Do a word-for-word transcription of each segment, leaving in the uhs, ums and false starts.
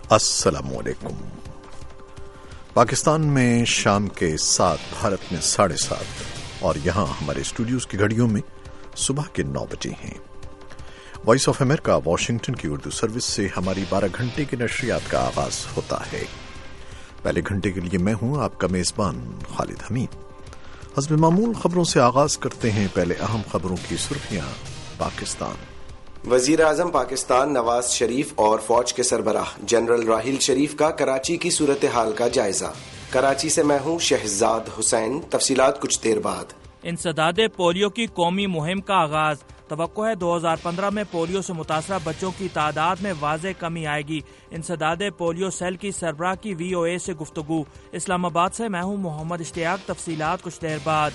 अस्सलाम वालेकुम। पाकिस्तान में शाम के सात, भारत में साढ़े सात और यहाँ हमारे स्टूडियोज की घड़ियों में सुबह के नौ बजे हैं। वॉइस ऑफ अमेरिका वाशिंगटन की उर्दू सर्विस से हमारी बारह घंटे की नशरियात का आगाज होता है। पहले घंटे के लिए मैं हूँ आपका मेजबान खालिद हमीद। हस्ब मामूल खबरों से आगाज करते हैं। पहले अहम खबरों की सुर्खियां। पाकिस्तान वजीर आजम पाकिस्तान नवाज शरीफ और फौज के सरबराह जनरल राहील शरीफ का कराची की सूरत हाल का जायजा। कराची से मैं हूँ शहजाद हुसैन। तफसीलात कुछ देर बाद। इंसदादे पोलियो की कौमी मुहिम का आगाज। तवक्को है दो हजार पंद्रह में पोलियो से मुतासरा बच्चों की तादाद में वाज़ेह कमी आएगी। इंसदादे पोलियो सेल की सरबराह की वी ओ ए से गुफ्तगू। इस्लामाबाद से मैं हूँ मोहम्मद इश्तियाक। तफसीलात कुछ देर बाद।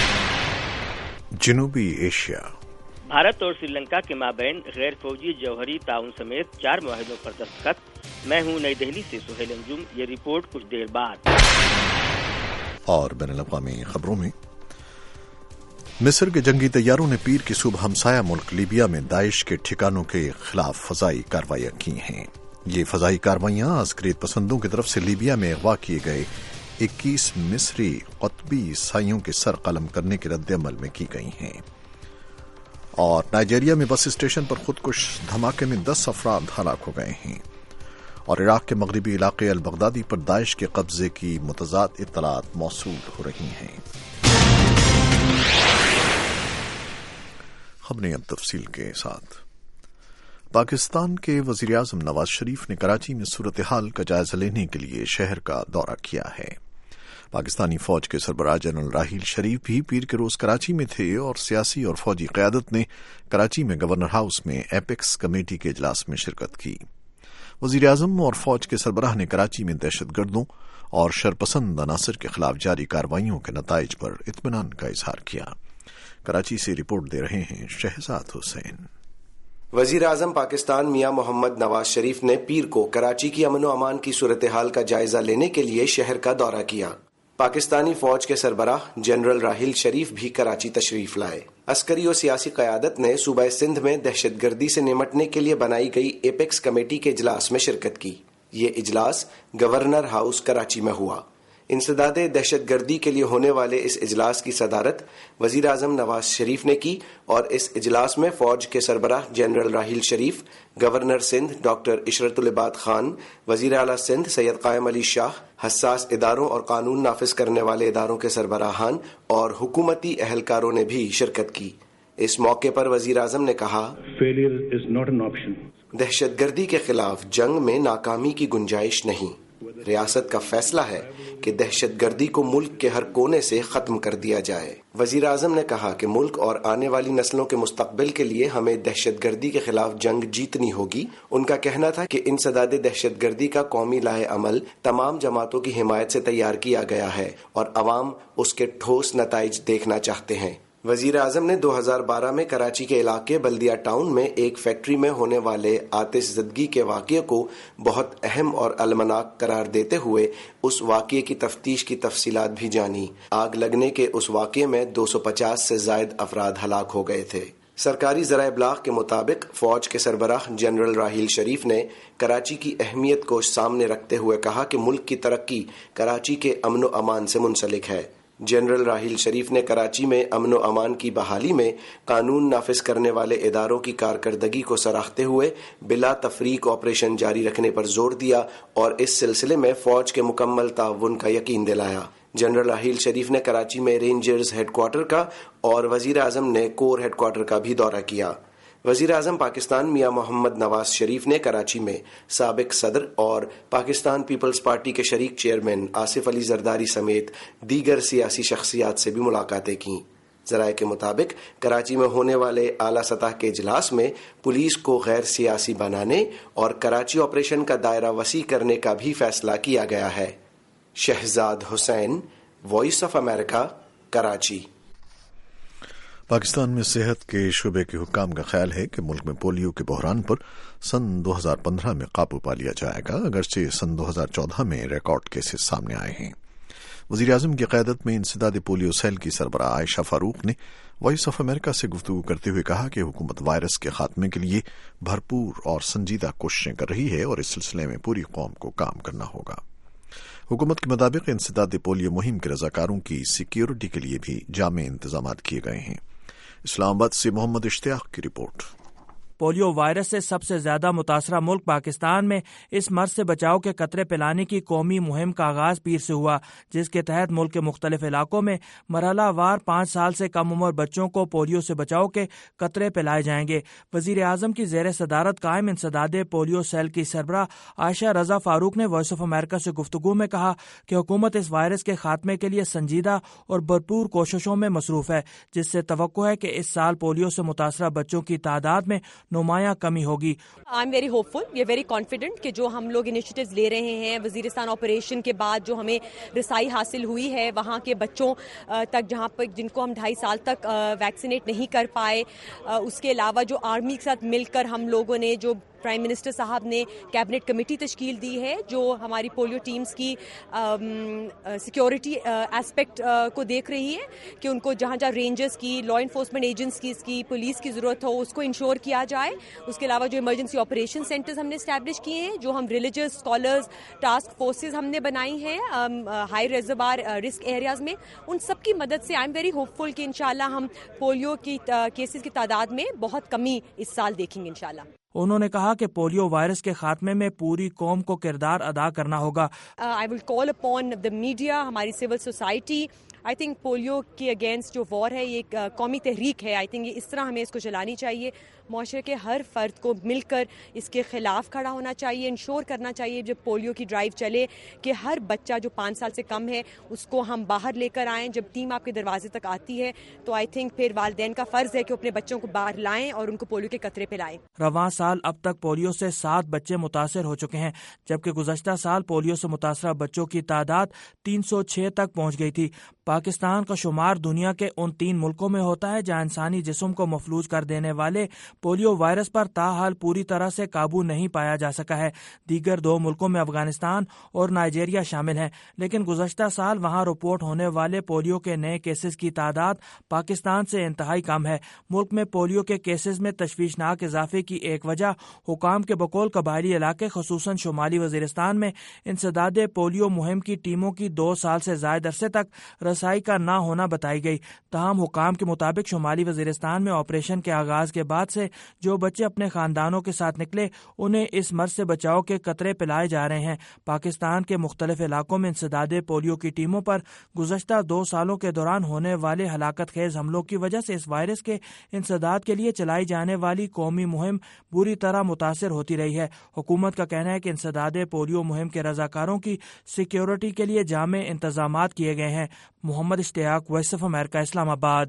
जनूबी एशिया। भारत और श्रीलंका के माबैन गैर फौजी जौहरी ताउन समेत चार मुआहिदों पर दस्तखत। मैं हूँ नई दिल्ली से सुहेल अंजुम। ये रिपोर्ट कुछ देर बाद। और बैनुल-अक़वामी खबरों में मिस्र के जंगी तैयारों ने पीर की सुबह हमसाया मुल्क लीबिया में दाइश के ठिकानों के खिलाफ फजाई कार्रवाइयां की हैं। ये फजाई कार्रवाइयां अज़करियत पसंदों की तरफ से लीबिया में अगवा किए गए इक्कीस मिस्री क़ुतबी ईसाइयों के सर कलम करने के रद्द-ए-अमल में की गई हैं। और नाइजीरिया में बस स्टेशन पर खुदकुश धमाके में दस अफराद हलाक हो गए हैं। और इराक के मगरबी इलाके अल बगदादी पर दाइश के कब्जे की मुतज़ाद इत्तलात मौसूल हो रही हैं। खबरें अब तफसील के साथ। पाकिस्तान के वज़ीर आज़म नवाज शरीफ ने कराची में सूरत हाल का जायजा लेने के लिए शहर का दौरा किया है। पाकिस्तानी फौज के सरबराह जनरल राहील शरीफ भी पीर के रोज कराची में थे और सियासी और फौजी क़यादत ने कराची में गवर्नर हाउस में एपेक्स कमेटी के इजलास में शिरकत की। वज़ीर आज़म और फौज के सरबराह ने कराची में दहशतगर्दों और शरपसंद अनासर के खिलाफ जारी कार्रवाइयों के नताइज पर इत्मीनान का इजहार किया। कराची से रिपोर्ट दे रहे हैं शहजाद हुसैन। वजीर आजम पाकिस्तान मियां मोहम्मद नवाज शरीफ ने पीर को कराची की अमन व अमान की सूरत हाल का जायजा लेने के लिए शहर का दौरा किया। पाकिस्तानी फौज के सरबराह जनरल राहील शरीफ भी कराची तशरीफ लाए। अस्करी और सियासी क़यादत ने सूबा सिंध में दहशतगर्दी से निमटने के लिए बनाई गई एपेक्स कमेटी के इजलास में शिरकत की। ये इजलास गवर्नर हाउस कराची में हुआ। इंसदादे दहशतगर्दी के लिए होने वाले इस इजलास की सदारत वजीर आजम नवाज शरीफ ने की और इस इजलास में फौज के सरबराह general Raheel Sharif, governor Sindh doctor Ishratul Ibad Khan, वजीर आला सिंध सैयद कायम अली शाह, हसास इदारों और कानून नाफिज करने वाले इदारों के सरबराहान और हुकूमती अहलकारों ने भी शिरकत की। इस मौके पर वजीर आजम ने कहा, failure is not an option. दहशतगर्दी के खिलाफ जंग में नाकामी की गुंजाइश नहीं। रियासत का फैसला है कि दहशतगर्दी को मुल्क के हर कोने से खत्म कर दिया जाए। वजीर आजम ने कहा कि मुल्क और आने वाली नस्लों के मुस्तकबिल के लिए हमें दहशतगर्दी के खिलाफ जंग जीतनी होगी। उनका कहना था कि इंसदादे दहशतगर्दी का कौमी लाहे अमल तमाम जमातों की हिमायत से तैयार किया गया है और अवाम उसके ठोस नताइज देखना चाहते हैं। वजीर आजम ने दो हजार बारह में कराची के इलाके बल्दिया टाउन में एक फैक्ट्री में होने वाले आतिशज़दगी के वाक़ये को बहुत अहम और अलमनाक करार देते हुए उस वाक़ये की तफ्तीश की तफसीलात भी जानी। आग लगने के उस वाक़ये में दो सौ पचास से ज़ायद अफराद हलाक हो गए थे। सरकारी ज़राए इब्लाग के मुताबिक फौज के सरबराह जनरल राहील शरीफ ने कराची की अहमियत को सामने रखते हुए कहा कि मुल्क की तरक्की कराची के अमन व अमान से मुंसलिक है। जनरल राहील शरीफ ने कराची में अमन व अमान की बहाली में कानून नाफिज करने वाले इदारों की कारकर्दगी को सराहते हुए बिला तफरीक ऑपरेशन जारी रखने पर जोर दिया और इस सिलसिले में फौज के मुकम्मल ताउन का यकीन दिलाया। जनरल राहील शरीफ ने कराची में रेंजर्स हेडक्वार्टर का और वजीर आजम ने कोर हेडक्वार्टर का भी दौरा किया। वजीर आजम पाकिस्तान मियां मोहम्मद नवाज शरीफ ने कराची में साबिक सदर और पाकिस्तान पीपल्स पार्टी के शरीक चेयरमैन आसिफ अली जरदारी समेत दीगर सियासी शख्सियात से भी मुलाकातें की। जराये के मुताबिक कराची में होने वाले आला सतह के इजलास में पुलिस को गैर सियासी बनाने और कराची ऑपरेशन का दायरा वसी करने का भी फैसला किया गया है। Shahzad Hussain, voice of America, Karachi. Pakistan में सेहत के शोबे के हुक्काम का ख्याल है कि मुल्क में पोलियो के बहरान पर सन दो हजार पंद्रह में काबू पा लिया जाएगा, अगरचे सन दो हजार चौदह में रिकॉर्ड केसेस सामने आए हैं। وزیر اعظم کی قیادت میں انسداد پولیو سیل کی سربراہ عائشہ فاروق نے وائس آف امریکہ سے گفتگو کرتے ہوئے کہا کہ حکومت وائرس کے خاتمے کے لیے بھرپور اور سنجیدہ کوششیں کر رہی ہے اور اس سلسلے میں پوری قوم کو کام کرنا ہوگا۔ حکومت کے مطابق انسداد پولیو مہم کے رضاکاروں کی سیکیورٹی کے لیے بھی جامع انتظامات کیے گئے ہیں۔ اسلام آباد سے محمد اشتیاق کی رپورٹ۔ پولیو وائرس سے سب سے زیادہ متاثرہ ملک پاکستان میں اس مرض سے بچاؤ کے قطرے پلانے کی قومی مہم کا آغاز پیر سے ہوا، جس کے تحت ملک کے مختلف علاقوں میں مرحلہ وار پانچ سال سے کم عمر بچوں کو پولیو سے بچاؤ کے قطرے پلائے جائیں گے۔ وزیر اعظم کی زیر صدارت قائم انسداد پولیو سیل کی سربراہ عائشہ رضا فاروق نے وائس آف امریکہ سے گفتگو میں کہا کہ حکومت اس وائرس کے خاتمے کے لیے سنجیدہ اور بھرپور کوششوں میں مصروف ہے، جس سے توقع ہے کہ اس سال پولیو سے متاثرہ بچوں کی تعداد میں نمایاں کمی ہوگی۔ I am very hopeful, we are very confident کہ جو ہم لوگ انیشیٹیوز لے رہے ہیں، وزیرستان آپریشن کے بعد جو ہمیں رسائی حاصل ہوئی ہے وہاں کے بچوں تک جہاں پر جن کو ہم ڈھائی سال تک ویکسینیٹ نہیں کر پائے، اس کے علاوہ جو آرمی کے ساتھ مل کر ہم لوگوں نے جو پرائم منسٹر صاحب نے کیبنٹ کمیٹی تشکیل دی ہے جو ہماری پولیو ٹیمز کی سیکیورٹی ایسپیکٹ کو دیکھ رہی ہے کہ ان کو جہاں جہاں رینجرز کی، لا انفورسمنٹ ایجنسیز کی، پولیس کی ضرورت ہو اس کو انشور کیا جائے۔ اس کے علاوہ جو ایمرجنسی آپریشن سینٹرز ہم نے اسٹیبلش کیے ہیں، جو ہم ریلیجس اسکالرز ٹاسک فورسز ہم نے بنائی ہیں ہائی ریزروار رسک ایریاز میں، ان سب کی مدد سے I am very hopeful کہ انشاءاللہ ہم پولیو کی کیسز کی تعداد میں بہت کمی اس سال دیکھیں گے انشاءاللہ۔ انہوں نے کہا کہ پولیو وائرس کے خاتمے میں پوری قوم کو کردار ادا کرنا ہوگا۔ I will call upon the media, ہماری civil society, I think polio کے اگینسٹ جو وار ہے یہ ایک قومی تحریک ہے، آئی تھنک اس طرح ہمیں اس کو چلانی چاہیے۔ معاشرے کے ہر فرد کو مل کر اس کے خلاف کھڑا ہونا چاہیے، انشور کرنا چاہیے جب پولیو کی ڈرائیو چلے کہ ہر بچہ جو پانچ سال سے کم ہے اس کو ہم باہر لے کر آئیں۔ جب ٹیم آپ کے دروازے تک آتی ہے تو آئی تھنک پھر والدین کا فرض ہے کہ اپنے بچوں کو باہر لائیں اور ان کو پولیو کے قطرے پلائیں۔ رواں سال اب تک پولیو سے سات بچے متاثر ہو چکے ہیں، جبکہ گزشتہ سال پولیو سے متاثرہ بچوں کی تعداد تین سو چھ تک پہنچ گئی تھی۔ پاکستان کا شمار دنیا کے ان تین ملکوں میں ہوتا ہے جہاں انسانی جسم کو مفلوج کر دینے والے پولیو وائرس پر تاحال پوری طرح سے قابو نہیں پایا جا سکا ہے۔ دیگر دو ملکوں میں افغانستان اور نائجیریا شامل ہیں، لیکن گزشتہ سال وہاں رپورٹ ہونے والے پولیو کے نئے کیسز کی تعداد پاکستان سے انتہائی کم ہے۔ ملک میں پولیو کے کیسز میں تشویشناک اضافے کی ایک وجہ حکام کے بقول قبائلی علاقے خصوصاً شمالی وزیرستان میں انسداد پولیو مہم کی ٹیموں کی دو سال سے زائد عرصے تک رسائی کا نہ ہونا بتائی گئی۔ تاہم حکام کے مطابق شمالی وزیرستان میں آپریشن کے آغاز کے بعد سے جو بچے اپنے خاندانوں کے ساتھ نکلے انہیں اس مرض سے بچاؤ کے قطرے پلائے جا رہے ہیں۔ پاکستان کے مختلف علاقوں میں انسداد پولیو کی ٹیموں پر گزشتہ دو سالوں کے دوران ہونے والے ہلاکت خیز حملوں کی وجہ سے اس وائرس کے انسداد کے لیے چلائی جانے والی قومی مہم بری طرح متاثر ہوتی رہی ہے۔ حکومت کا کہنا ہے کہ انسداد پولیو مہم کے رضاکاروں کی سیکیورٹی کے لیے جامع انتظامات کیے گئے ہیں۔ محمد اشتیاق، وائس آف امریکہ، اسلام آباد۔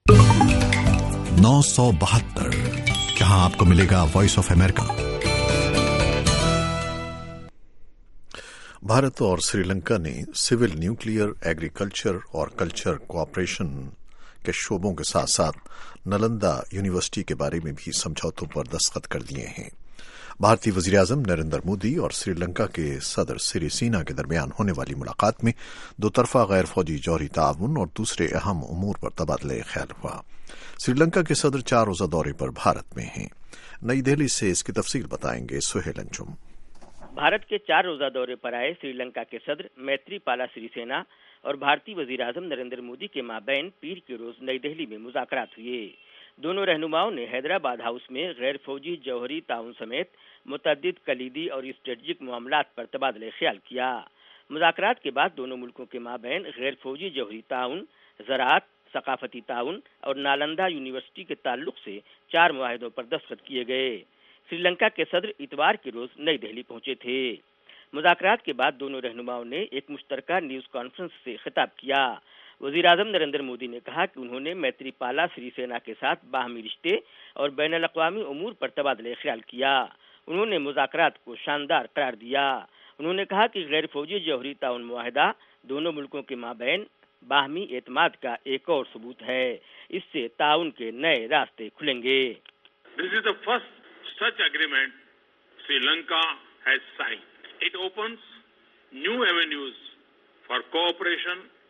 نو سو بہتر جہاں آپ کو ملے گا وائس آف امریکہ۔ بھارت اور سری لنکا نے سول نیوکلیئر، ایگریکلچر اور کلچر کوآپریشن کے شعبوں کے ساتھ ساتھ نلندا یونیورسٹی کے بارے میں بھی سمجھوتوں پر دستخط کر دیے ہیں۔ بھارتی وزیر اعظم نریندر مودی اور سری لنکا کے صدر سری سینا کے درمیان ہونے والی ملاقات میں دو طرفہ غیر فوجی جوہری تعاون اور دوسرے اہم امور پر تبادلہ خیال ہوا۔ سری لنکا کے صدر چار روزہ دورے پر بھارت میں ہیں۔ نئی دہلی سے اس کی تفصیل بتائیں گے سہیل انجم۔ بھارت کے چار روزہ دورے پر آئے سری لنکا کے صدر میتری پالا سری سینا اور بھارتی وزیر اعظم نریندر مودی کے مابین پیر کے روز نئی دہلی میں مذاکرات ہوئے۔ دونوں رہنماؤں نے حیدرآباد ہاؤس میں غیر فوجی جوہری تعاون سمیت متعدد کلیدی اور اسٹریٹجک معاملات پر تبادلہ خیال کیا۔ مذاکرات کے بعد دونوں ملکوں کے مابین غیر فوجی جوہری تعاون، زراعت، ثقافتی تعاون اور نالندہ یونیورسٹی کے تعلق سے چار معاہدوں پر دستخط کیے گئے۔ سری لنکا کے صدر اتوار کے روز نئی دہلی پہنچے تھے۔ مذاکرات کے بعد دونوں رہنماؤں نے ایک مشترکہ نیوز کانفرنس سے خطاب کیا۔ وزیر اعظم نریندر مودی نے کہا کہ انہوں نے میتری پالا سری سینا کے ساتھ باہمی رشتے اور بین الاقوامی امور پر تبادلہ خیال کیا۔ انہوں نے مذاکرات کو شاندار قرار دیا۔ انہوں نے کہا کہ غیر فوجی جوہری تعاون معاہدہ دونوں ملکوں کے مابین باہمی اعتماد کا ایک اور ثبوت ہے۔ اس سے تعاون کے نئے راستے کھلیں گے۔ This is the first such agreement Sri Lanka has signed. It opens new avenues for cooperation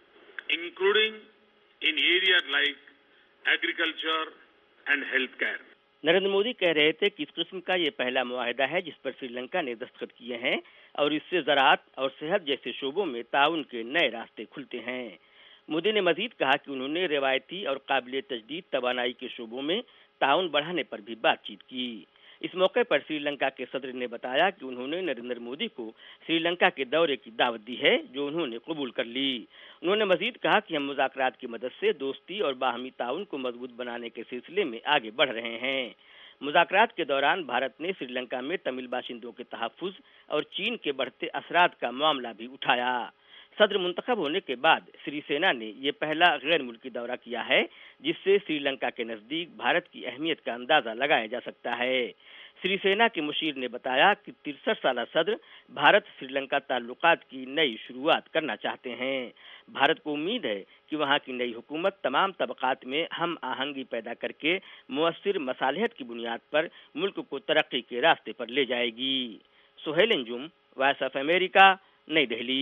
including in areas like agriculture and healthcare. Narendra Modi کہہ رہے تھے کہ اس قسم کا یہ پہلا معاہدہ ہے جس پر سری لنکا نے دستخط کیے ہیں اور اس سے زراعت اور صحت جیسے شعبوں میں تعاون کے نئے راستے کھلتے ہیں. مودی نے مزید کہا کہ انہوں نے روایتی اور قابل تجدید توانائی کے شعبوں میں تعاون بڑھانے پر بھی بات چیت کی. اس موقع پر سری لنکا کے صدر نے بتایا کہ انہوں نے نریندر مودی کو سری لنکا کے دورے کی دعوت دی ہے جو انہوں نے قبول کر لی. انہوں نے مزید کہا کہ ہم مذاکرات کی مدد سے دوستی اور باہمی تعاون کو مضبوط بنانے کے سلسلے میں آگے بڑھ رہے ہیں. مذاکرات کے دوران بھارت نے سری لنکا میں تمل باشندوں کے تحفظ اور چین کے بڑھتے اثرات کا معاملہ بھی اٹھایا. صدر منتخب ہونے کے بعد سری سینا نے یہ پہلا غیر ملکی دورہ کیا ہے جس سے سری لنکا کے نزدیک بھارت کی اہمیت کا اندازہ لگایا جا سکتا ہے. سری سینا کے مشیر نے بتایا کہ ترسٹھ سالہ صدر بھارت سری لنکا تعلقات کی نئی شروعات کرنا چاہتے ہیں. بھارت کو امید ہے کہ وہاں کی نئی حکومت تمام طبقات میں ہم آہنگی پیدا کر کے مؤثر مصالحت کی بنیاد پر ملک کو ترقی کے راستے پر لے جائے گی. Sohail Anjum, voice of America, نئی دہلی.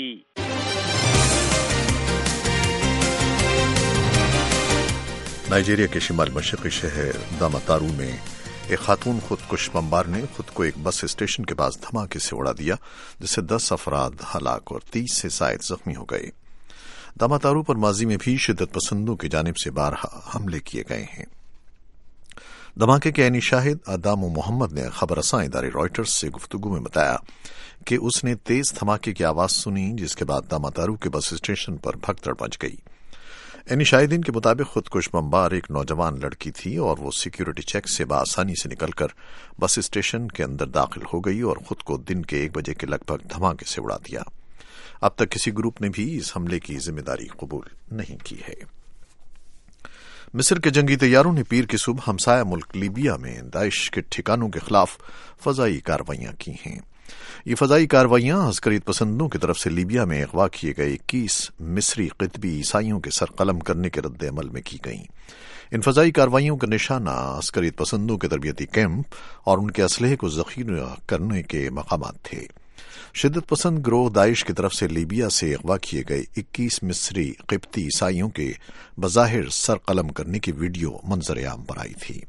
نائجیریا کے شمال مشرقی شہر داماتارو میں ایک خاتون خود کش بمبار نے خود کو ایک بس اسٹیشن کے پاس دھماکے سے اڑا دیا جس سے دس افراد ہلاک اور تیس سے زائد زخمی ہو گئے. داماتارو پر ماضی میں بھی شدت پسندوں کی جانب سے بارہا حملے کیے گئے ہیں. دھماکے کے عینی شاہد آدامو محمد نے خبر رساں ادارے رائٹرز سے گفتگو میں بتایا کہ اس نے تیز دھماکے کی آواز سنی جس کے بعد داماتارو کے بس اسٹیشن پر بھگدڑ مچ گئی. عینی شاہدین کے مطابق خودکش بمبار ایک نوجوان لڑکی تھی اور وہ سیکیورٹی چیک سے بآسانی سے نکل کر بس اسٹیشن کے اندر داخل ہو گئی اور خود کو دن کے ایک بجے کے لگ بھگ دھماکے سے اڑا دیا. اب تک کسی گروپ نے بھی اس حملے کی ذمہ داری قبول نہیں کی ہے. مصر کے جنگی طیاروں نے پیر کی صبح ہمسایہ ملک لیبیا میں داعش کے ٹھکانوں کے خلاف فضائی کارروائیاں کی ہیں. یہ فضائی کارروائیاں عسکریت پسندوں کی طرف سے لیبیا میں اغوا کیے گئے اکیس مصری قطبی عیسائیوں کے سر قلم کرنے کے رد عمل میں کی گئیں. ان فضائی کارروائیوں کا نشانہ عسکریت پسندوں کے تربیتی کیمپ اور ان کے اسلحے کو ذخیرہ کرنے کے مقامات تھے. شدت پسند گروہ داعش کی طرف سے لیبیا سے اغوا کیے گئے اکیس مصری قبطی عیسائیوں کے بظاہر سر قلم کرنے کی ویڈیو منظر عام پر آئی تھی.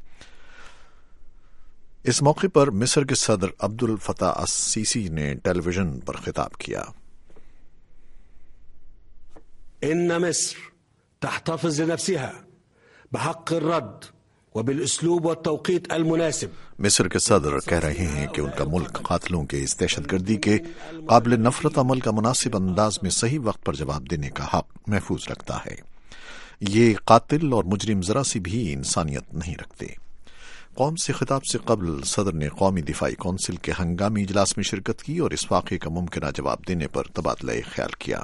اس موقع پر مصر کے صدر عبد الفتاح السیسی نے ٹیلی ویژن پر خطاب کیا. ان مصر تحتفظ لنفسها بحق الرد وبالاسلوب والتوقيت المناسب. مصر کے صدر کہہ رہے ہیں کہ ان کا ملک قاتلوں کے اس دہشت گردی کے قابل نفرت عمل کا مناسب انداز میں صحیح وقت پر جواب دینے کا حق محفوظ رکھتا ہے. یہ قاتل اور مجرم ذرا سی بھی انسانیت نہیں رکھتے. قوم سے خطاب سے قبل صدر نے قومی دفاعی کونسل کے ہنگامی اجلاس میں شرکت کی اور اس واقعے کا ممکنہ جواب دینے پر تبادلہ خیال کیا.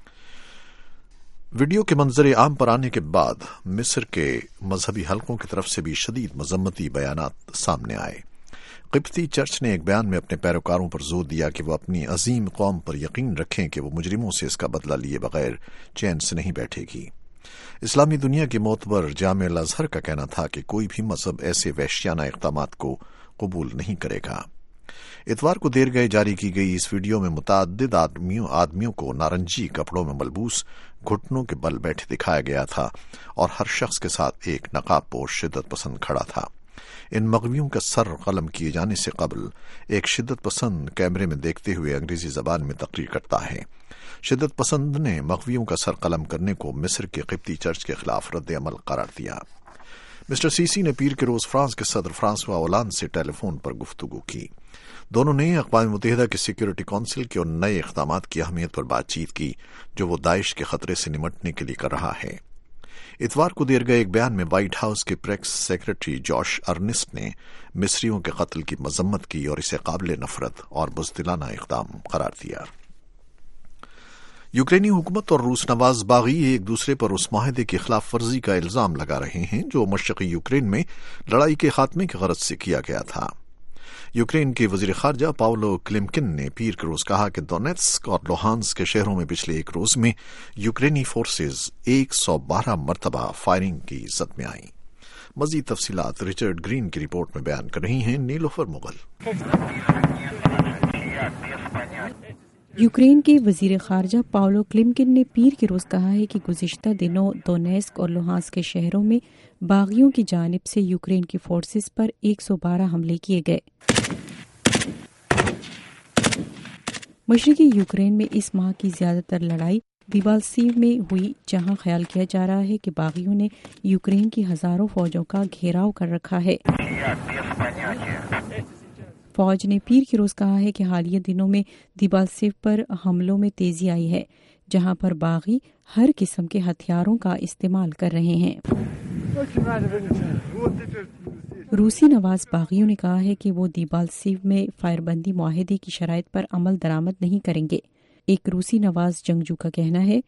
ویڈیو کے منظر عام پر آنے کے بعد مصر کے مذہبی حلقوں کی طرف سے بھی شدید مذمتی بیانات سامنے آئے. قبطی چرچ نے ایک بیان میں اپنے پیروکاروں پر زور دیا کہ وہ اپنی عظیم قوم پر یقین رکھیں کہ وہ مجرموں سے اس کا بدلہ لیے بغیر چین سے نہیں بیٹھے گی. اسلامی دنیا کے معتبر جامع الازہر کا کہنا تھا کہ کوئی بھی مذہب ایسے وحشیانہ اقدامات کو قبول نہیں کرے گا. اتوار کو دیر گئے جاری کی گئی اس ویڈیو میں متعدد آدمیوں آدمیوں کو نارنجی کپڑوں میں ملبوس گھٹنوں کے بل بیٹھے دکھایا گیا تھا اور ہر شخص کے ساتھ ایک نقاب پوش شدت پسند کھڑا تھا. ان مغویوں کا سر قلم کیے جانے سے قبل ایک شدت پسند کیمرے میں دیکھتے ہوئے انگریزی زبان میں تقریر کرتا ہے. شدت پسند نے مغویوں کا سر قلم کرنے کو مصر کے قبطی چرچ کے خلاف رد عمل قرار دیا. مسٹر سیسی نے پیر کے روز فرانس کے صدر فرانسوا اولانڈ سے ٹیلی فون پر گفتگو کی. دونوں نے اقوام متحدہ کے سیکیورٹی کونسل کے ان نئے اقدامات کی اہمیت پر بات چیت کی جو وہ داعش کے خطرے سے نمٹنے کے لیے کر رہا ہے. اتوار کو دیر گئے ایک بیان میں وائٹ ہاؤس کے پریس سیکرٹری جوش ارنسٹ نے مصریوں کے قتل کی مذمت کی اور اسے قابل نفرت اور بزدلانہ اقدام قرار دیا. یوکرینی حکومت اور روس نواز باغی ایک دوسرے پر اس معاہدے کی خلاف ورزی کا الزام لگا رہے ہیں جو مشرقی یوکرین میں لڑائی کے خاتمے کی غرض سے کیا گیا تھا. یوکرین کے وزیر خارجہ پاولو کلیمکن نے پیر کے روز کہا کہ دونیٹسک اور لوہانسک کے شہروں میں پچھلے ایک روز میں یوکرینی فورسز ایک سو بارہ مرتبہ فائرنگ کی زد میں آئیں. مزید تفصیلات رچرڈ گرین کی رپورٹ میں بیان کر رہی ہیں نیلوفر مغل. یوکرین کے وزیر خارجہ پاولو کلیمکن نے پیر کے روز کہا ہے کہ گزشتہ دنوں دونیسک اور لوہانسک کے شہروں میں باغیوں کی جانب سے یوکرین کی فورسز پر ایک سو بارہ حملے کیے گئے۔ مشرقی یوکرین میں اس ماہ کی زیادہ تر لڑائی دیبالسیو میں ہوئی، جہاں خیال کیا جا رہا ہے کہ باغیوں نے یوکرین کی ہزاروں فوجوں کا گھیراؤ کر رکھا ہے۔ فوج نے پیر کے روز کہا ہے کہ حالیہ دنوں میں دیبالسیو پر حملوں میں تیزی آئی ہے، جہاں پر باغی ہر قسم کے ہتھیاروں کا استعمال کر رہے ہیں۔ روسی نواز باغیوں نے کہا ہے کہ وہ دیبالسیو میں فائر بندی معاہدے کی شرائط پر عمل درآمد نہیں کریں گے۔ ایک روسی نواز جنگجو کا کہنا ہے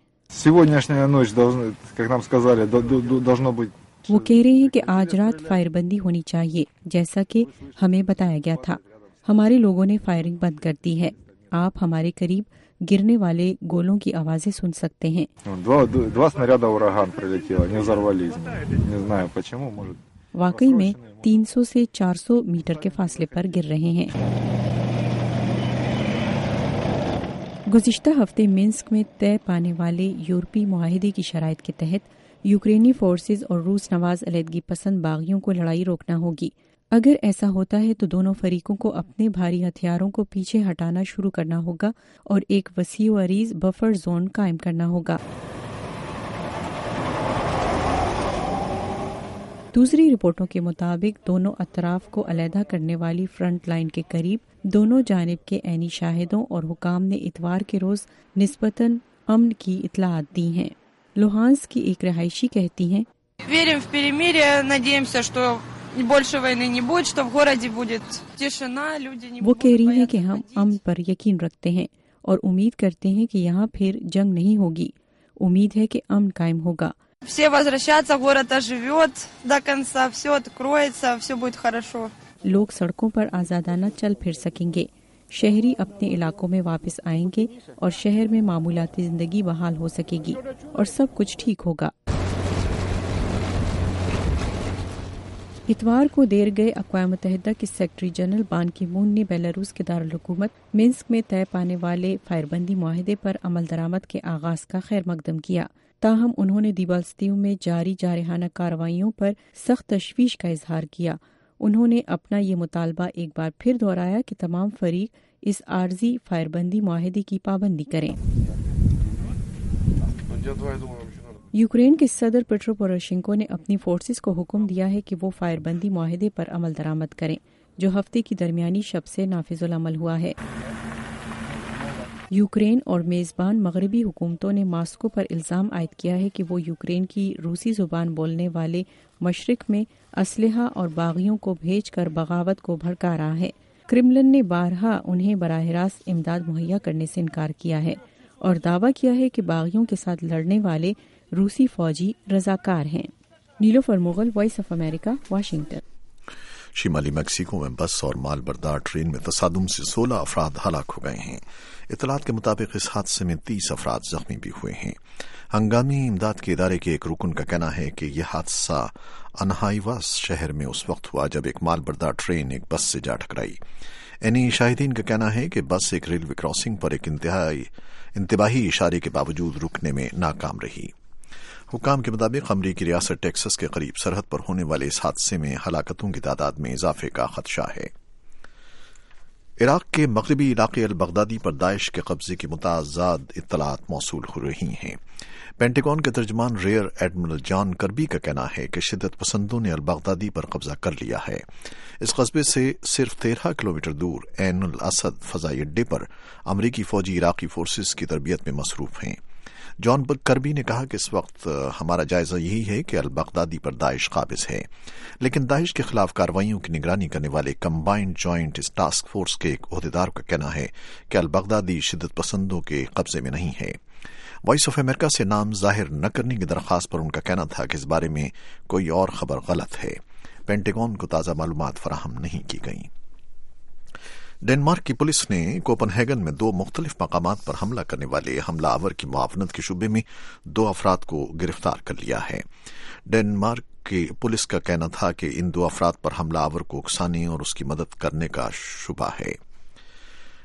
وہ کہہ رہے ہیں کہ آج رات فائر بندی ہونی چاہیے، جیسا کہ ہمیں بتایا گیا تھا۔ ہمارے لوگوں نے فائرنگ بند کر دی ہے۔ آپ ہمارے قریب گرنے والے گولوں کی آوازیں سن سکتے ہیں۔ واقعی میں تین سو سے چار سو میٹر کے فاصلے پر گر رہے ہیں۔ گزشتہ ہفتے منسک میں طے پانے والے یورپی معاہدے کی شرائط کے تحت یوکرینی فورسز اور روس نواز علیحدگی پسند باغیوں کو لڑائی روکنا ہوگی۔ اگر ایسا ہوتا ہے تو دونوں فریقوں کو اپنے بھاری ہتھیاروں کو پیچھے ہٹانا شروع کرنا ہوگا اور ایک وسیع و عریض بفر زون قائم کرنا ہوگا۔ دوسری رپورٹوں کے مطابق دونوں اطراف کو علیحدہ کرنے والی فرنٹ لائن کے قریب دونوں جانب کے عینی شاہدوں اور حکام نے اتوار کے روز نسبتاً امن کی اطلاعات دی ہیں۔ لوہانسک کی ایک رہائشی کہتی ہیں وہ کہہ رہی ہیں کہ ہم امن پر یقین رکھتے ہیں اور امید کرتے ہیں کہ یہاں پھر جنگ نہیں ہوگی۔ امید ہے کہ امن قائم ہوگا۔ لوگ سڑکوں پر آزادانہ چل پھر سکیں گے، شہری اپنے علاقوں میں واپس آئیں گے اور شہر میں معمولاتی زندگی بحال ہو سکے گی اور سب کچھ ٹھیک ہوگا۔ اتوار کو دیر گئے اقوام متحدہ کے سیکرٹری جنرل بان کی مون نے بیلاروس کے دارالحکومت منسک میں طے پانے والے فائر بندی معاہدے پر عمل درآمد کے آغاز کا خیر مقدم کیا۔ تاہم انہوں نے دیبالسیو میں جاری جارحانہ کارروائیوں پر سخت تشویش کا اظہار کیا۔ انہوں نے اپنا یہ مطالبہ ایک بار پھر دہرایا کہ تمام فریق اس عارضی فائر بندی معاہدے کی پابندی کریں۔ یوکرین کے صدر پیٹرو پوروشینکو نے اپنی فورسز کو حکم دیا ہے کہ وہ فائر بندی معاہدے پر عمل درآمد کریں، جو ہفتے کی درمیانی شب سے نافذ العمل ہوا ہے۔ یوکرین اور میزبان مغربی حکومتوں نے ماسکو پر الزام عائد کیا ہے کہ وہ یوکرین کی روسی زبان بولنے والے مشرق میں اسلحہ اور باغیوں کو بھیج کر بغاوت کو بھڑکا رہا ہے۔ کرملن نے بارہا انہیں براہ راست امداد مہیا کرنے سے انکار کیا ہے اور دعویٰ کیا ہے کہ باغیوں کے ساتھ لڑنے والے روسی فوجی رضاکار ہیں۔ Nilofar Mughal, voice of America, Washington. شمالی میکسیکو میں بس اور مال بردار ٹرین میں تصادم سے سولہ افراد ہلاک ہو گئے ہیں۔ اطلاعات کے مطابق اس حادثے میں تیس افراد زخمی بھی ہوئے ہیں۔ ہنگامی امداد کے ادارے کے ایک رکن کا کہنا ہے کہ یہ حادثہ انہائیواس شہر میں اس وقت ہوا جب ایک مال بردار ٹرین ایک بس سے جا ٹکرائی۔ اینی شاہدین کا کہنا ہے کہ بس ایک ریلوے کراسنگ پر ایک انتہائی انتباہی اشارے کے باوجود رکنے میں ناکام رہی۔ حکام کے مطابق امریکی ریاست ٹیکساس کے قریب سرحد پر ہونے والے اس حادثے میں ہلاکتوں کی تعداد میں اضافے کا خدشہ ہے۔ عراق کے مغربی علاقے البغدادی پر داعش کے قبضے کی متضاد اطلاعات موصول ہو رہی ہیں۔ پینٹاگون کے ترجمان ریئر ایڈمرل جان کربی کا کہنا ہے کہ شدت پسندوں نے البغدادی پر قبضہ کر لیا ہے۔ اس قصبے سے صرف تیرہ کلومیٹر دور عین الاسد فضائی اڈے پر امریکی فوجی عراقی فورسز کی تربیت میں مصروف ہیں۔ جان کربی نے کہا کہ اس وقت ہمارا جائزہ یہی ہے کہ البغدادی پر داعش قابض ہے، لیکن داعش کے خلاف کارروائیوں کی نگرانی کرنے والے کمبائنڈ جوائنٹ ٹاسک فورس کے ایک عہدیدار کا کہنا ہے کہ البغدادی شدت پسندوں کے قبضے میں نہیں ہے۔ وائس آف امریکہ سے نام ظاہر نہ کرنے کی درخواست پر ان کا کہنا تھا کہ اس بارے میں کوئی اور خبر غلط ہے۔ پینٹاگون کو تازہ معلومات فراہم نہیں کی گئیں۔ ڈنمارک کی پولیس نے کوپن ہیگن میں دو مختلف مقامات پر حملہ کرنے والے حملہ آور کی معاونت کے شبے میں دو افراد کو گرفتار کر لیا ہے۔ ڈنمارک کی پولیس کا کہنا تھا کہ ان دو افراد پر حملہ آور کو اکسانے اور اس کی مدد کرنے کا شبہ ہے۔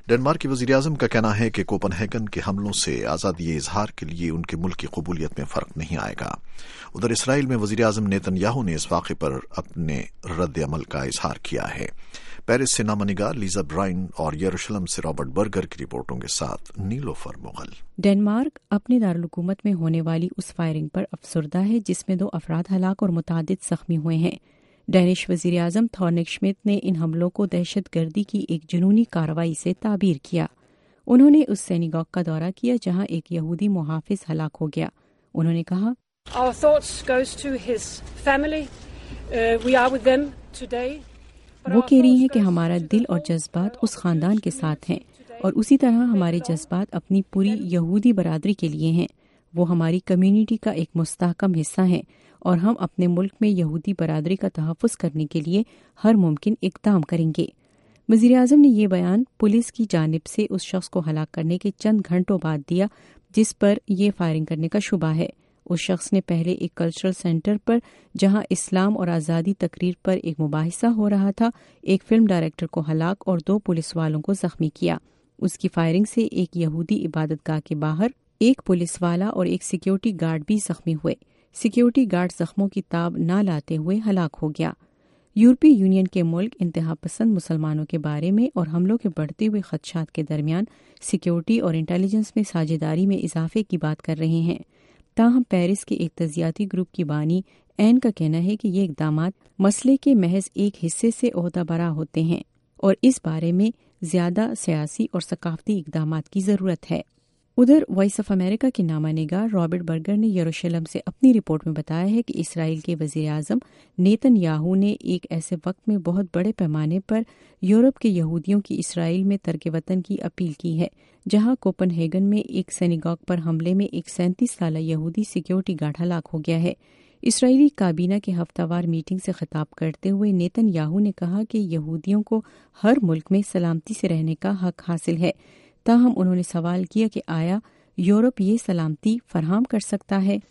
ڈنمارک کے وزیراعظم کا کہنا ہے کہ کوپن ہیگن کے حملوں سے آزادی اظہار کے لیے ان کے ملک کی قبولیت میں فرق نہیں آئے گا۔ ادھر اسرائیل میں وزیراعظم نیتن یاہو نے اس واقعے پر اپنے رد عمل کا اظہار کیا ہے۔ پیرس سے نامہ نگار لیزا برائن اور یروشلم سے رابرٹ برگر کی رپورٹوں کے ساتھ نیلوفر مغل۔ ڈنمارک اپنے دارالحکومت میں ہونے والی اس فائرنگ پر افسردہ ہے جس میں دو افراد ہلاک اور متعدد زخمی ہوئے ہیں۔ ڈینش وزیراعظم تھورنک شمٹ نے ان حملوں کو دہشت گردی کی ایک جنونی کارروائی سے تعبیر کیا۔ انہوں نے اس سینیگاگ کا دورہ کیا جہاں ایک یہودی محافظ ہلاک ہو گیا۔ انہوں نے کہا Our thoughts goes to his family. Uh, we are with them today. وہ کہہ رہی ہیں کہ ہمارا دل اور جذبات اس خاندان کے ساتھ ہیں اور اسی طرح ہمارے جذبات اپنی پوری یہودی برادری کے لیے ہیں۔ وہ ہماری کمیونٹی کا ایک مستحکم حصہ ہیں اور ہم اپنے ملک میں یہودی برادری کا تحفظ کرنے کے لیے ہر ممکن اقدام کریں گے۔ وزیراعظم نے یہ بیان پولیس کی جانب سے اس شخص کو ہلاک کرنے کے چند گھنٹوں بعد دیا جس پر یہ فائرنگ کرنے کا شبہ ہے۔ اس شخص نے پہلے ایک کلچرل سینٹر پر جہاں اسلام اور آزادی تقریر پر ایک مباحثہ ہو رہا تھا، ایک فلم ڈائریکٹر کو ہلاک اور دو پولیس والوں کو زخمی کیا۔ اس کی فائرنگ سے ایک یہودی عبادت گاہ کے باہر ایک پولیس والا اور ایک سیکیورٹی گارڈ بھی زخمی ہوئے۔ سیکیورٹی گارڈ زخموں کی تاب نہ لاتے ہوئے ہلاک ہو گیا۔ یورپی یونین کے ملک انتہا پسند مسلمانوں کے بارے میں اور حملوں کے بڑھتے ہوئے خدشات کے درمیان سیکیورٹی اور انٹیلیجنس میں ساجھیداری میں اضافے کی بات کر رہے ہیں۔ تاہم پیرس کے ایک تجزیاتی گروپ کی بانی این کا کہنا ہے کہ یہ اقدامات مسئلے کے محض ایک حصے سے عہدہ برا ہوتے ہیں اور اس بارے میں زیادہ سیاسی اور ثقافتی اقدامات کی ضرورت ہے۔ ادھر وائس آف امریکہ کے نامہ نگار رابرٹ برگر نے یروشلم سے اپنی رپورٹ میں بتایا ہے کہ اسرائیل کے وزیر اعظم نیتن یاہو نے ایک ایسے وقت میں بہت بڑے پیمانے پر یورپ کے یہودیوں کی اسرائیل میں ترک وطن کی اپیل کی ہے، جہاں کوپن ہیگن میں ایک سینیگاگ پر حملے میں ایک سینتیس سالہ یہودی سیکیورٹی گارڈ ہلاک ہو گیا ہے۔ اسرائیلی کابینہ کے ہفتہ وار میٹنگ سے خطاب کرتے ہوئے نیتن یاہو نے کہا کہ یہودیوں کو ہر ملک میں سلامتی سے رہنے کا حق حاصل ہے۔ تاہم انہوں نے سوال کیا کہ آیا یورپ یہ سلامتی فراہم کر سکتا ہے؟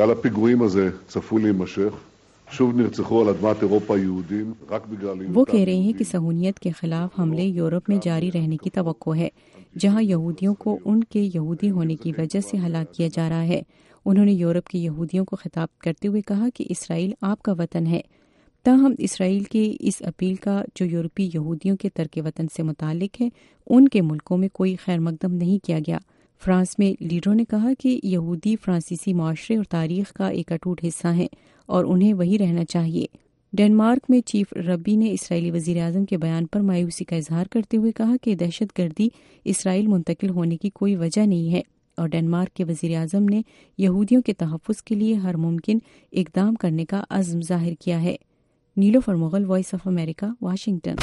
وہ کہہ رہے ہیں کہ صہیونیت کے خلاف حملے یورپ میں جاری رہنے کی توقع ہے، جہاں یہودیوں کو ان کے یہودی ہونے کی وجہ سے ہلاک کیا جا رہا ہے۔ انہوں نے یورپ کے یہودیوں کو خطاب کرتے ہوئے کہا کہ اسرائیل آپ کا وطن ہے۔ تاہم اسرائیل کے اس اپیل کا جو یورپی یہودیوں کے ترک وطن سے متعلق ہے ان کے ملکوں میں کوئی خیر مقدم نہیں کیا گیا۔ فرانس میں لیڈروں نے کہا کہ یہودی فرانسیسی معاشرے اور تاریخ کا ایک اٹوٹ حصہ ہیں اور انہیں وہی رہنا چاہیے۔ ڈنمارک میں چیف ربی نے اسرائیلی وزیر اعظم کے بیان پر مایوسی کا اظہار کرتے ہوئے کہا کہ دہشت گردی اسرائیل منتقل ہونے کی کوئی وجہ نہیں ہے اور ڈنمارک کے وزیر اعظم نے یہودیوں کے تحفظ کے لیے ہر ممکن اقدام کرنے کا عزم ظاہر کیا ہے۔ Nilofar Mughal, voice of America, Washington.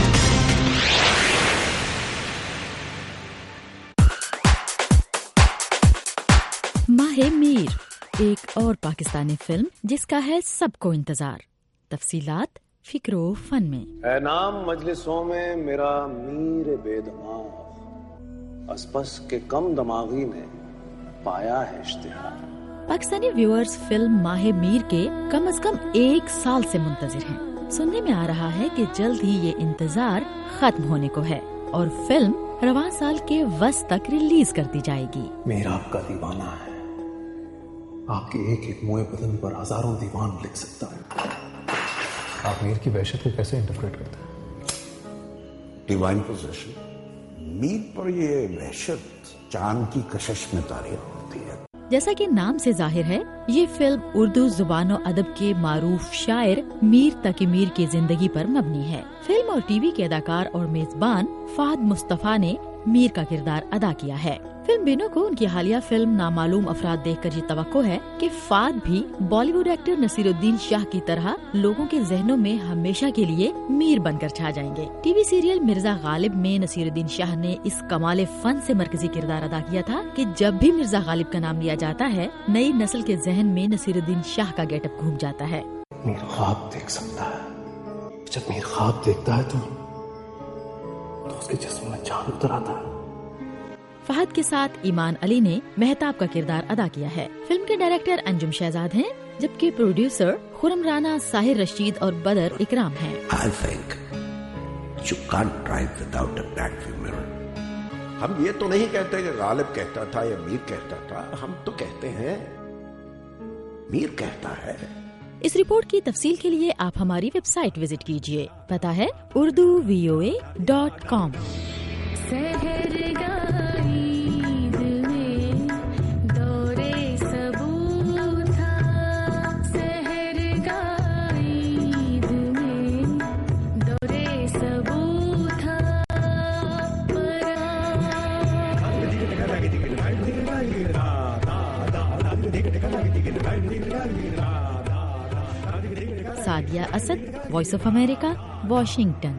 ماہ میر ایک اور پاکستانی فلم جس کا ہے سب کو انتظار۔ تفصیلات فکر و فن میں۔ اے نام مجلسوں میں میرا میر بے دماغ، اسپس کے کم دماغی میں پایا ہے اشتہار۔ پاکستانی ویورز فلم ماہ میر کے کم از کم ایک سال سے منتظر ہیں۔ سننے میں آ رہا ہے کہ جلد ہی یہ انتظار ختم ہونے کو ہے اور فلم رواں سال کے وسط تک ریلیز کر دی جائے گی۔ میر آپ کا دیوانہ ہے، آپ کے ایک ایک موئے بدن پر ہزاروں دیوان لکھ سکتا ہے۔ آپ میر کی وحشت کو کیسے انٹرپریٹ کرتے ہیں؟ ڈیوائن پوزیشن، میر پر یہ وحشت چاند کی کشش میں تاریخ ہوتی ہے۔ جیسا کہ نام سے ظاہر ہے، یہ فلم اردو زبان و ادب کے معروف شاعر میر تقی میر کی زندگی پر مبنی ہے۔ فلم اور ٹی وی کے اداکار اور میزبان فہد مصطفیٰ نے میر کا کردار ادا کیا ہے۔ فلم بینوں کو ان کی حالیہ فلم نامعلوم افراد دیکھ کر یہ توقع ہے کہ فہد بھی بالی ووڈ ایکٹر نصیر الدین شاہ کی طرح لوگوں کے ذہنوں میں ہمیشہ کے لیے میر بن کر چھا جائیں گے۔ T V serial Mirza Ghalib میں نصیر الدین شاہ نے اس کمال فن سے مرکزی کردار ادا کیا تھا کہ جب بھی مرزا غالب کا نام لیا جاتا ہے نئی نسل کے ذہن میں نصیر الدین شاہ کا گیٹ اپ گھوم جاتا ہے۔ میر خواب دیکھ سکتا ہے، جب میر خواب دیکھتا ہے تو تو اس کے جسم میں جان اتر آتا ہے۔ فہد کے ساتھ ایمان علی نے مہتاب کا کردار ادا کیا ہے۔ فلم کے ڈائریکٹر انجم شہزاد ہیں جبکہ پروڈیوسر خرم رانا، ساحر رشید اور بدر اکرام ہیں۔ I think you can't drive without a back view mirror. ہم یہ تو نہیں کہتے کہ غالب کہتا تھا یا میر کہتا تھا، ہم تو کہتے ہیں میر کہتا ہے۔ اس رپورٹ کی تفصیل کے لیے آپ ہماری ویب سائٹ وزٹ کیجیے، پتہ ہے Urdu V O A dot com. Sadia Asad, voice of America, Washington.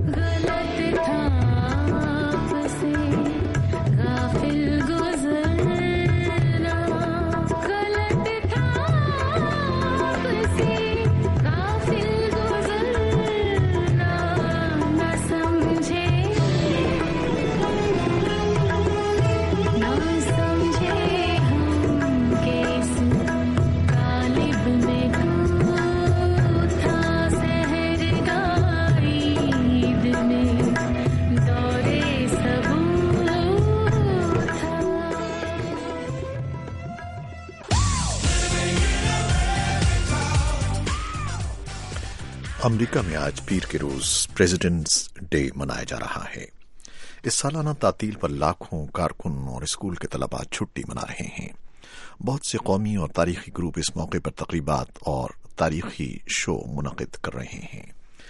America میں آج پیر کے روز پریزیڈنٹس ڈے منایا جا رہا ہے۔ اس سالانہ تعطیل پر لاکھوں کارکن اور اسکول کے طلباء چھٹی منا رہے ہیں۔ بہت سے قومی اور تاریخی گروپ اس موقع پر تقریبات اور تاریخی شو منعقد کر رہے ہیں۔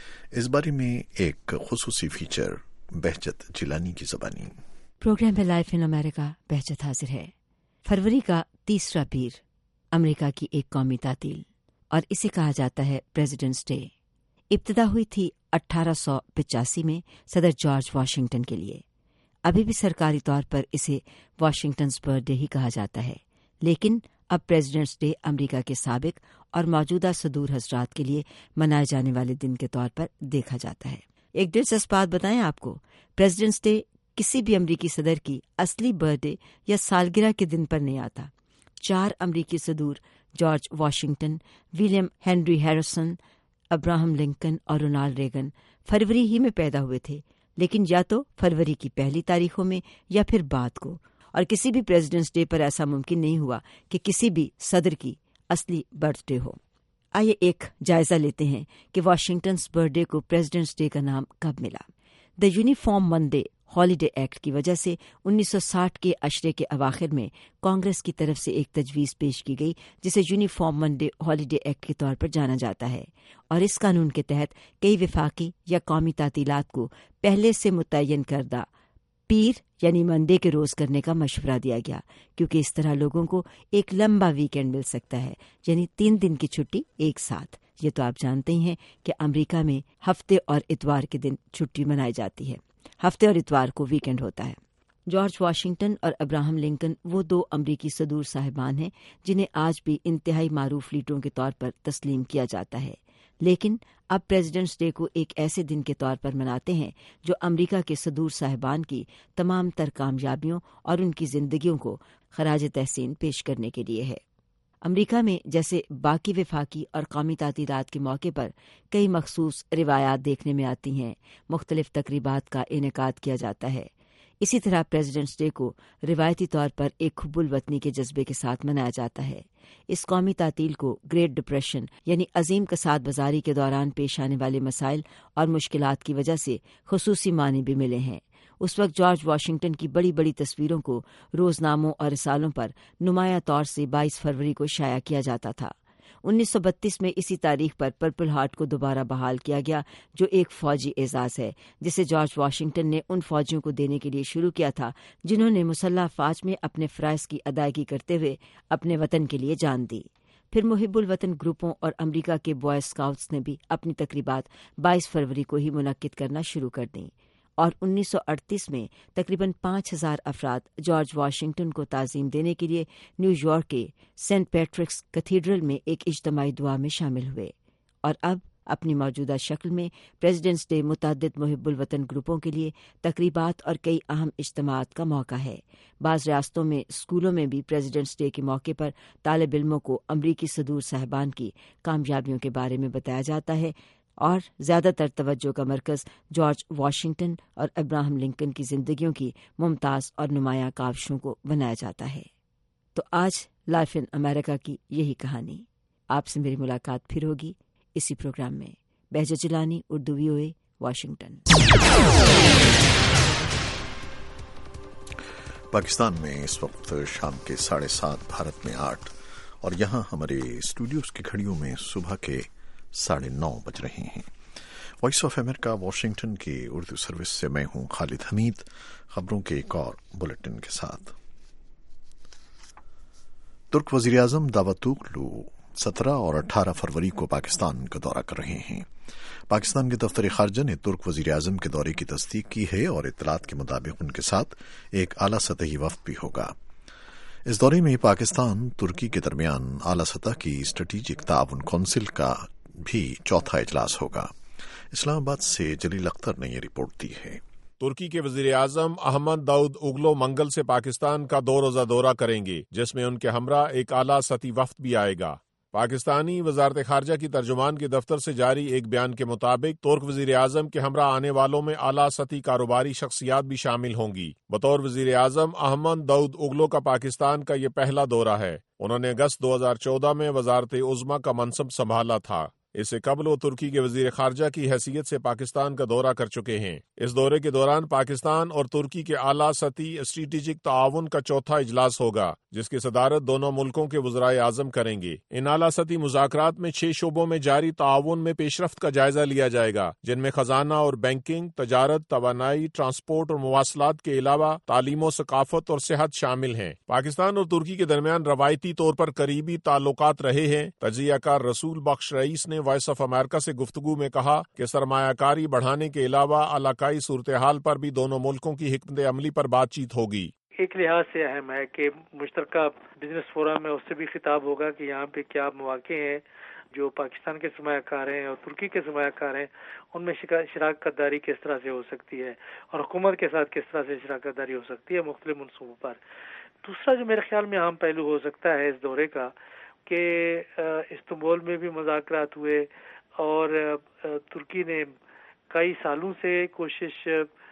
اس بارے میں ایک خصوصی فیچر بہجت جیلانی کی زبانی۔ پروگرام میں لائف ان امریکہ بہجت حاضر ہے۔ فروری کا تیسرا پیر امریکہ کی ایک قومی تعطیل اور اسے کہا جاتا ہے پریزیڈنٹس ڈے۔ ابتدا ہوئی تھی اٹھارہ سو پچاسی میں صدر جارج واشنگٹن کے لیے۔ ابھی بھی سرکاری طور پر اسے واشنگٹنز برتھ ڈے ہی کہا جاتا ہے، لیکن اب پریزیڈنٹس ڈے امریکہ کے سابق اور موجودہ صدور حضرات کے لیے منائے جانے والے دن کے طور پر دیکھا جاتا ہے۔ ایک دلچسپ بات بتائیں آپ کو، پریزیڈنٹس ڈے کسی بھی امریکی صدر کی اصلی برتھ ڈے یا سالگرہ کے دن پر نہیں آتا۔ چار امریکی صدور George Washington, William Henry Harrison, Abraham Lincoln اور رونالڈ ریگن فروری ہی میں پیدا ہوئے تھے، لیکن یا تو فروری کی پہلی تاریخوں میں یا پھر بعد کو، اور کسی بھی پریزیڈنٹس ڈے پر ایسا ممکن نہیں ہوا کہ کسی بھی صدر کی اصلی برتھ ڈے ہو۔ آئیے ایک جائزہ لیتے ہیں کہ واشنگٹنز برتھ ڈے کو پریزیڈنٹس ڈے کا نام کب ملا۔ The uniform Monday holiday act کی وجہ سے انیس سو ساٹھ کے عشرے کے اواخر میں کانگریس کی طرف سے ایک تجویز پیش کی گئی جسے یونیفارم منڈے ہالیڈے ایکٹ کے طور پر جانا جاتا ہے، اور اس قانون کے تحت کئی وفاقی یا قومی تعطیلات کو پہلے سے متعین کردہ پیر یعنی منڈے کے روز کرنے کا مشورہ دیا گیا، کیونکہ اس طرح لوگوں کو ایک لمبا ویکینڈ مل سکتا ہے، یعنی تین دن کی چھٹی ایک ساتھ۔ یہ تو آپ جانتے ہی ہیں کہ امریکہ میں ہفتے اور اتوار کے دن چھٹی منائی جاتی ہے، ہفتے اور اتوار کو ویکینڈ ہوتا ہے۔ جارج واشنگٹن اور ابراہم لنکن وہ دو امریکی صدور صاحبان ہیں جنہیں آج بھی انتہائی معروف لیڈروں کے طور پر تسلیم کیا جاتا ہے، لیکن اب پریزیڈنٹس ڈے کو ایک ایسے دن کے طور پر مناتے ہیں جو امریکہ کے صدور صاحبان کی تمام تر کامیابیوں اور ان کی زندگیوں کو خراج تحسین پیش کرنے کے لیے ہے۔ امریکہ میں جیسے باقی وفاقی اور قومی تعطیلات کے موقع پر کئی مخصوص روایات دیکھنے میں آتی ہیں، مختلف تقریبات کا انعقاد کیا جاتا ہے، اسی طرح پریزیڈنٹس ڈے کو روایتی طور پر ایک حب الوطنی کے جذبے کے ساتھ منایا جاتا ہے۔ اس قومی تعطیل کو گریٹ ڈپریشن یعنی عظیم کساد بازاری کے دوران پیش آنے والے مسائل اور مشکلات کی وجہ سے خصوصی معنی بھی ملے ہیں۔ اس وقت جارج واشنگٹن کی بڑی بڑی تصویروں کو روزناموں اور رسالوں پر نمایاں طور سے بائیس فروری کو شائع کیا جاتا تھا۔ انیس سو بتیس میں اسی تاریخ پر پرپل ہارٹ کو دوبارہ بحال کیا گیا، جو ایک فوجی اعزاز ہے جسے جارج واشنگٹن نے ان فوجیوں کو دینے کے لیے شروع کیا تھا جنہوں نے مسلح افواج میں اپنے فرائض کی ادائیگی کرتے ہوئے اپنے وطن کے لیے جان دی۔ پھر محب الوطن گروپوں اور امریکہ کے بوائے اسکاؤٹس نے بھی اپنی تقریبات بائیس فروری کو ہی منعقد کرنا شروع کر دیں، اور انیس سو اڑتیس میں تقریباً پانچ ہزار افراد جارج واشنگٹن کو تعظیم دینے کے لیے نیو یارک کے سینٹ پیٹرکس کیتھیڈرل میں ایک اجتماعی دعا میں شامل ہوئے۔ اور اب اپنی موجودہ شکل میں پریزیڈنٹس ڈے متعدد محب الوطن گروپوں کے لیے تقریبات اور کئی اہم اجتماعات کا موقع ہے۔ بعض ریاستوں میں اسکولوں میں بھی پریزیڈنٹس ڈے کے موقع پر طالب علموں کو امریکی صدور صاحبان کی کامیابیوں کے بارے میں بتایا جاتا ہے، اور زیادہ تر توجہ کا مرکز جارج واشنگٹن اور ابراہم لنکن کی زندگیوں کی ممتاز اور نمایاں کاوشوں کو بنایا جاتا ہے۔ تو آج لائف ان امریکہ کی یہی کہانی۔ آپ سے میری ملاقات پھر ہوگی اسی پروگرام میں۔ Behjat Jilani, Urdu V O A, Washington. Pakistan میں اس وقت شام کے ساڑھے سات، بھارت میں آٹھ، اور یہاں ہمارے اسٹوڈیوز کی گھڑیوں میں صبح کے ساڑھے نو بج رہے ہیں۔ وائس آف امریکہ واشنگٹن کی اردو سروس سے میں ہوں خالد حمید، خبروں کے ایک اور بلٹن کے ساتھ۔ ترک وزیر اعظم داوود اوغلو سترہ اور اٹھارہ فروری کو پاکستان کا دورہ کر رہے ہیں۔ پاکستان کے دفتر خارجہ نے ترک وزیر اعظم کے دورے کی تصدیق کی ہے اور اطلاعات کے مطابق ان کے ساتھ ایک اعلیٰ سطحی وفد بھی ہوگا۔ اس دورے میں پاکستان ترکی کے درمیان اعلیٰ سطح کی اسٹریٹجک تعاون کونسل کا بھی چوتھا اجلاس ہوگا۔ اسلام آباد سے جلیل اختر نے یہ رپورٹ دی ہے۔ ترکی کے وزیر اعظم احمد داؤد اوغلو منگل سے پاکستان کا دو روزہ دورہ کریں گے، جس میں ان کے ہمراہ ایک اعلیٰ سطحی وفد بھی آئے گا۔ پاکستانی وزارت خارجہ کی ترجمان کے دفتر سے جاری ایک بیان کے مطابق ترک وزیر اعظم کے ہمراہ آنے والوں میں اعلیٰ سطحی کاروباری شخصیات بھی شامل ہوں گی۔ بطور وزیر اعظم احمد داؤد اوغلو کا پاکستان کا یہ پہلا دورہ ہے۔ انہوں نے اگست دو ہزار چودہ میں وزارت عظمیٰ کا منصب سنبھالا تھا۔ اس سے قبل وہ ترکی کے وزیر خارجہ کی حیثیت سے پاکستان کا دورہ کر چکے ہیں۔ اس دورے کے دوران پاکستان اور ترکی کے اعلیٰ سطحی اسٹریٹجک تعاون کا چوتھا اجلاس ہوگا، جس کی صدارت دونوں ملکوں کے وزرائے اعظم کریں گے۔ ان اعلیٰ سطحی مذاکرات میں چھ شعبوں میں جاری تعاون میں پیش رفت کا جائزہ لیا جائے گا، جن میں خزانہ اور بینکنگ، تجارت، توانائی، ٹرانسپورٹ اور مواصلات کے علاوہ تعلیم و ثقافت اور صحت شامل ہیں۔ پاکستان اور ترکی کے درمیان روایتی طور پر قریبی تعلقات رہے ہیں۔ تجزیہ کار رسول بخش رئیس نے وائس آف امریکہ سے گفتگو میں کہا کہ سرمایہ کاری بڑھانے کے علاوہ علاقائی صورتحال پر بھی دونوں ملکوں کی حکمت عملی پر بات چیت ہوگی۔ ایک لحاظ سے اہم ہے کہ مشترکہ بزنس فورم میں اس سے بھی خطاب ہوگا کہ یہاں پہ کیا مواقع ہیں جو پاکستان کے سرمایہ کار ہیں اور ترکی کے سرمایہ کار ہیں، ان میں شراکت داری کس طرح سے ہو سکتی ہے اور حکومت کے ساتھ کس طرح سے شراکت داری ہو سکتی ہے مختلف منصوبوں پر۔ دوسرا جو میرے خیال میں اہم پہلو ہو سکتا ہے اس دورے کا کہ استنبول میں بھی مذاکرات ہوئے اور ترکی نے کئی سالوں سے کوشش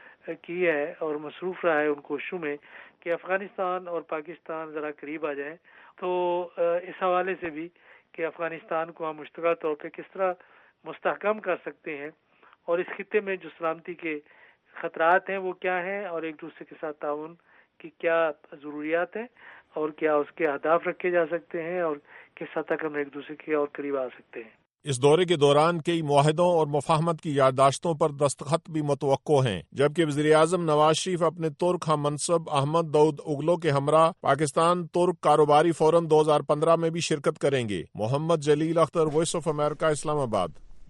کی ہے اور مصروف رہا ہے ان کوششوں میں کہ افغانستان اور پاکستان ذرا قریب آ جائیں۔ تو اس حوالے سے بھی کہ افغانستان کو ہم مشترکہ طور پہ کس طرح مستحکم کر سکتے ہیں اور اس خطے میں جو سلامتی کے خطرات ہیں وہ کیا ہیں اور ایک دوسرے کے ساتھ تعاون کی کیا ضروریات ہیں اور کیا اس کے اہداف رکھے جا سکتے ہیں اور کس حد تک ہم ایک دوسرے کے اور قریب آ سکتے ہیں۔ اس دورے کے دوران کئی معاہدوں اور مفاہمت کی یادداشتوں پر دستخط بھی متوقع ہیں، جبکہ وزیر اعظم نواز شریف اپنے ترک ہم منصب احمد داؤد اوغلو کے ہمراہ پاکستان ترک کاروباری فورم دو ہزار پندرہ میں بھی شرکت کریں گے۔ Muhammad Jalil Akhtar, voice of America, Islamabad.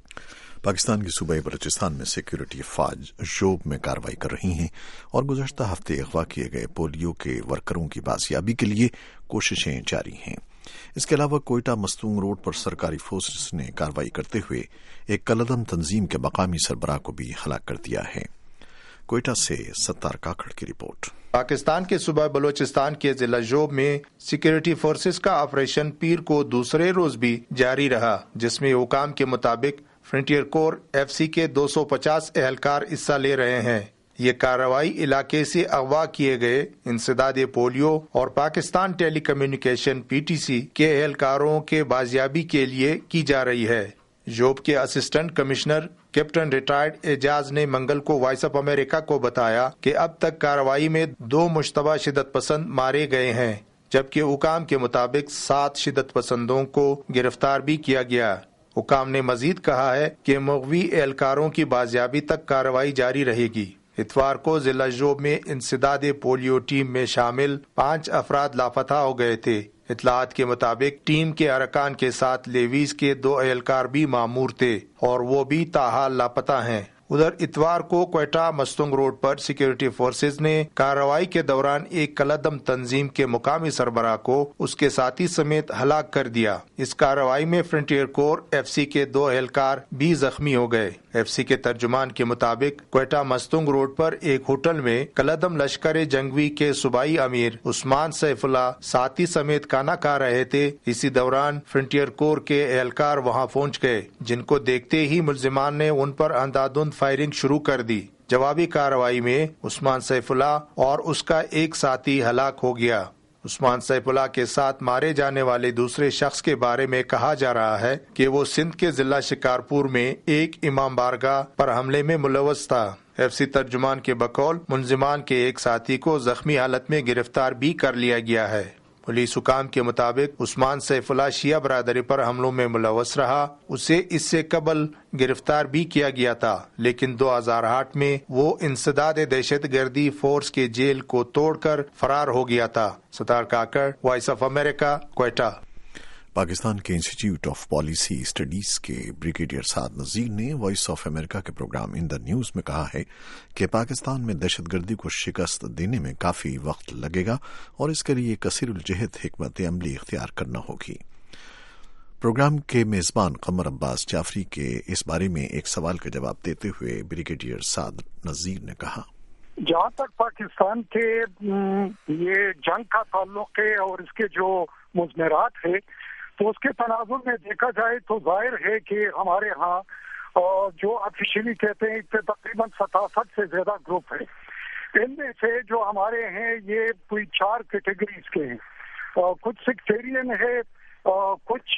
Pakistan کی صوبہ بلوچستان میں سیکیورٹی افواج ژوب میں کارروائی کر رہی ہیں اور گزشتہ ہفتے اغوا کیے گئے پولیو کے ورکروں کی بازیابی کے لیے کوششیں جاری ہیں۔ اس کے علاوہ کوئٹہ مستونگ روڈ پر سرکاری فورسز نے کارروائی کرتے ہوئے ایک کالعدم تنظیم کے مقامی سربراہ کو بھی ہلاک کر دیا ہے۔ کوئٹہ سے ستار کاکڑ کی رپورٹ۔ پاکستان کے صوبہ بلوچستان کے ضلع ژوب میں سیکیورٹی فورسز کا آپریشن پیر کو دوسرے روز بھی جاری رہا، جس میں حکام کے مطابق فرنٹیئر کور ایف سی کے دو سو پچاس اہلکار حصہ لے رہے ہیں۔ یہ کارروائی علاقے سے اغوا کیے گئے انسداد پولیو اور Pakistan telecommunication P T C کے اہلکاروں کے بازیابی کے لیے کی جا رہی ہے۔ ژوب کے assistant commissioner captain retired Ijaz نے منگل کو وائس آف امریکہ کو بتایا کہ اب تک کارروائی میں دو مشتبہ شدت پسند مارے گئے ہیں، جبکہ حکام کے مطابق سات شدت پسندوں کو گرفتار بھی کیا گیا۔ حکام نے مزید کہا ہے کہ مغوی اہلکاروں کی بازیابی تک کارروائی جاری رہے گی۔ اتوار کو ضلع ژوب میں انسداد پولیو ٹیم میں شامل پانچ افراد لاپتہ ہو گئے تھے۔ اطلاعات کے مطابق ٹیم کے ارکان کے ساتھ لیویز کے دو اہلکار بھی مامور تھے اور وہ بھی تاحال لاپتہ ہیں۔ ادھر اتوار کو کوئٹہ مستونگ روڈ پر سیکورٹی فورسز نے کارروائی کے دوران ایک کلعدم تنظیم کے مقامی سربراہ کو اس کے ساتھی سمیت ہلاک کر دیا۔ اس کارروائی میں فرنٹیئر کور ایف سی کے دو اہلکار بھی زخمی ہو گئے۔ ایف سی کے ترجمان کے مطابق کوئٹہ مستونگ روڈ پر ایک ہوٹل میں کلعدم لشکر جنگوی کے صوبائی امیر عثمان سیف اللہ ساتھی سمیت کھانا کھا رہے تھے۔ اسی دوران فرنٹیئر کور کے اہلکار وہاں پہنچ گئے، جن کو دیکھتے ہی ملزمان نے ان پر اندھادھند فائرنگ شروع کر دی۔ جوابی کارروائی میں عثمان سیف اللہ اور اس کا ایک ساتھی ہلاک ہو گیا۔ عثمان سیف اللہ کے ساتھ مارے جانے والے دوسرے شخص کے بارے میں کہا جا رہا ہے کہ وہ سندھ کے ضلع شکارپور میں ایک امام بارگاہ پر حملے میں ملوث تھا۔ ایف سی ترجمان کے بقول ملزمان کے ایک ساتھی کو زخمی حالت میں گرفتار بھی کر لیا گیا ہے۔ پولیس حکام کے مطابق عثمان سیف اللہ شیعہ برادری پر حملوں میں ملوث رہا۔ اسے اس سے قبل گرفتار بھی کیا گیا تھا، لیکن دو ہزار آٹھ میں وہ انسداد دہشت گردی فورس کے جیل کو توڑ کر فرار ہو گیا تھا۔ Sattar Kakar, voice of America, Quetta. Pakistan کے انسٹیٹیوٹ آف پالیسی اسٹڈیز کے بریگیڈیئر سعد نذیر نے وائس آف امریکہ کے پروگرام ان دا نیوز میں کہا ہے کہ پاکستان میں دہشت گردی کو شکست دینے میں کافی وقت لگے گا اور اس کے لیے کثیر الجہت حکمت عملی اختیار کرنا ہوگی۔ پروگرام کے میزبان قمر عباس جعفری کے اس بارے میں ایک سوال کا جواب دیتے ہوئے بریگیڈیئر سعد نذیر نے کہا، جہاں تک پاکستان کے یہ جنگ کا تعلق ہے اور اس کے جو مضمرات ہے تو اس کے تناظر میں دیکھا جائے تو ظاہر ہے کہ ہمارے ہاں جو آفیشیلی کہتے ہیں تقریباً ستاسٹھ سے زیادہ گروپ ہے۔ ان میں سے جو ہمارے ہیں یہ کوئی چار کیٹیگریز کے ہیں، کچھ سیکٹیرین ہے، کچھ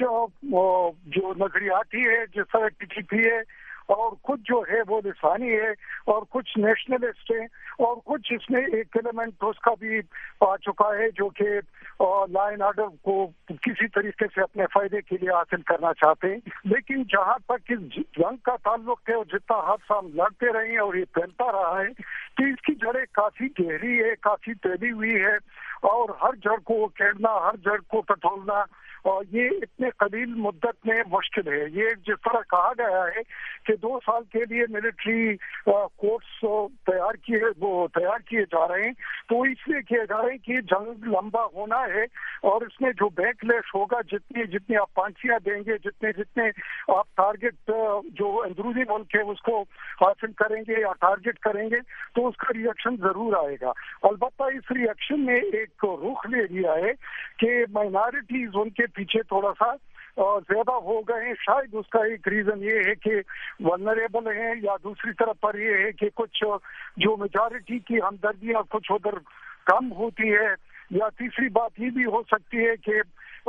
جو نظریاتی ہے جس طرح ٹی ٹی پی ہے، اور کچھ جو ہے وہ لسانی ہے، اور کچھ نیشنلسٹ ہیں، اور کچھ اس میں ایک ایلیمنٹ اس کا بھی آ چکا ہے جو کہ لا اینڈ آرڈر کو کسی طریقے سے اپنے فائدے کے لیے حاصل کرنا چاہتے ہیں۔ لیکن جہاں تک اس جنگ کا تعلق ہے اور جتنا حادثہ ہم لڑتے رہے ہیں اور یہ پھیلتا رہا ہے تو اس کی جڑیں کافی گہری ہے، کافی پھیلی ہوئی ہے، اور ہر جڑ کو کھیڑنا، ہر جڑ کو ٹٹولنا اور یہ اتنے قلیل مدت میں مشکل ہے۔ یہ جس طرح کہا گیا ہے کہ دو سال کے لیے ملٹری کورس تیار کیے وہ تیار کیے جا رہے ہیں، تو اس لیے کیے جا رہے ہیں کہ جنگ لمبا ہونا ہے اور اس میں جو بیک لیش ہوگا، جتنی جتنی آپ پانچیاں دیں گے، جتنے جتنے آپ ٹارگٹ جو اندرونی ملک ہے اس کو حاصل کریں گے یا ٹارگٹ کریں گے تو اس کا ریئیکشن ضرور آئے گا۔ البتہ اس ریئیکشن نے ایک رخ لے لیا ہے کہ مائنارٹیز ان کے پیچھے تھوڑا سا زیادہ ہو گئے ہیں۔ شاید اس کا ایک ریزن یہ ہے کہ ولنریبل ہیں، یا دوسری طرف پر یہ ہے کہ کچھ جو میجارٹی کی ہمدردیاں کچھ ادھر کم ہوتی ہے، یا تیسری بات یہ بھی ہو سکتی ہے کہ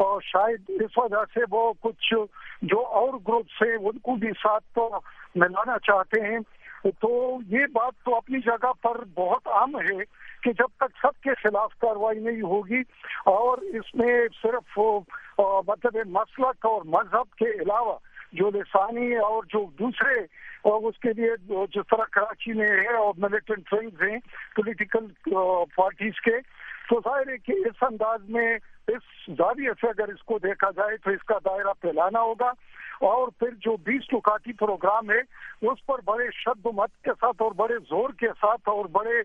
شاید اس وجہ سے وہ کچھ جو اور گروپس ہیں ان کو بھی ساتھ ملانا چاہتے ہیں۔ تو یہ بات تو اپنی جگہ پر بہت عام ہے کہ جب تک سب کے خلاف کارروائی نہیں ہوگی اور اس میں صرف مطلب مسلک اور مذہب کے علاوہ جو لسانی اور جو دوسرے اور اس کے لیے جس طرح کراچی میں ہے اور ملیٹنٹ ونگز ہیں پولیٹیکل پارٹیز کے، تو ظاہر ہے کہ اس انداز میں اس زاویے سے اگر اس کو دیکھا جائے تو اس کا دائرہ پھیلانا ہوگا، اور پھر جو بیس لکاتی پروگرام ہے اس پر بڑے شد و مت کے ساتھ اور بڑے زور کے ساتھ اور بڑے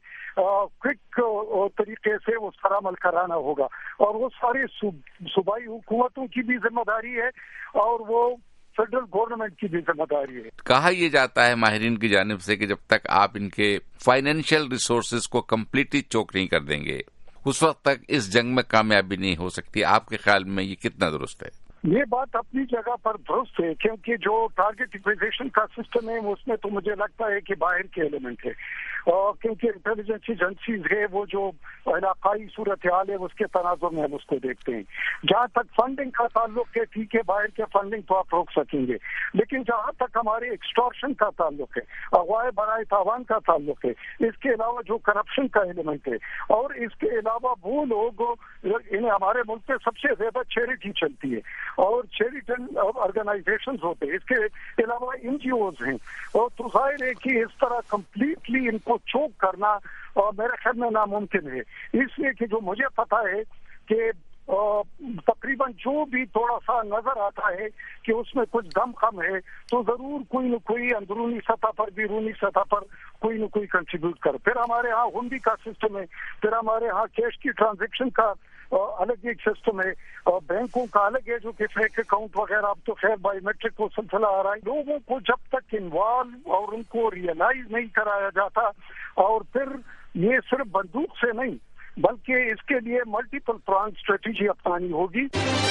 کوئک طریقے سے اس پر عمل کرانا ہوگا، اور وہ سارے صوبائی حکومتوں کی بھی ذمہ داری ہے اور وہ فیڈرل گورنمنٹ کی بھی ذمہ داری ہے۔ کہا یہ جاتا ہے ماہرین کی جانب سے کہ جب تک آپ ان کے فائنینشیل ریسورسز کو کمپلیٹلی چوک نہیں کر دیں گے اس وقت تک اس جنگ میں کامیابی نہیں ہو سکتی۔ آپ کے خیال میں یہ کتنا درست ہے؟ یہ بات اپنی جگہ پر درست ہے، کیونکہ جو ٹارگٹ ایکویزیشن کا سسٹم ہے اس میں تو مجھے لگتا ہے کہ باہر کے ایلیمنٹ ہے، اور کیونکہ انٹیلیجنس ایجنسیز ہے وہ جو علاقائی صورتحال ہے اس کے تناظر میں ہم اس کو دیکھتے ہیں۔ جہاں تک فنڈنگ کا تعلق ہے ٹھیک ہے، باہر کے فنڈنگ تو آپ روک سکیں گے، لیکن جہاں تک ہمارے ایکسٹورشن کا تعلق ہے، اغوائے برائے تاوان کا تعلق ہے، اس کے علاوہ جو کرپشن کا ایلیمنٹ ہے، اور اس کے علاوہ وہ لوگ انہیں ہمارے ملک میں سب سے زیادہ چیریٹی چلتی ہے اور چیریٹل آرگنائزیشنز ہوتے ہیں، اس کے علاوہ این جی اوز ہیں، اور تو ظاہر ہے کہ اس طرح کمپلیٹلی ان کو چوک کرنا اور میرے خیال میں ناممکن ہے۔ اس لیے کہ جو مجھے پتا ہے کہ تقریباً جو بھی تھوڑا سا نظر آتا ہے کہ اس میں کچھ دم خم ہے تو ضرور کوئی نہ کوئی اندرونی سطح پر بیرونی سطح پر کوئی نہ کوئی کنٹریبیوٹ کر. پھر ہمارے ہاں ہنڈی کا سسٹم ہے, پھر ہمارے ہاں کیش کی ٹرانزیکشن کا الگ ایک سسٹم ہے, بینکوں کا الگ ہے جو کہ فیک اکاؤنٹ وغیرہ اب تو خیر بائی میٹرک وہ سلسلہ آ رہا ہے. لوگوں کو جب تک انوالو اور ان کو ریئلائز نہیں کرایا جاتا, اور پھر یہ صرف بندوق سے نہیں بلکہ اس کے لیے ملٹیپل پرانگ اسٹریٹجی اپنانی ہوگی.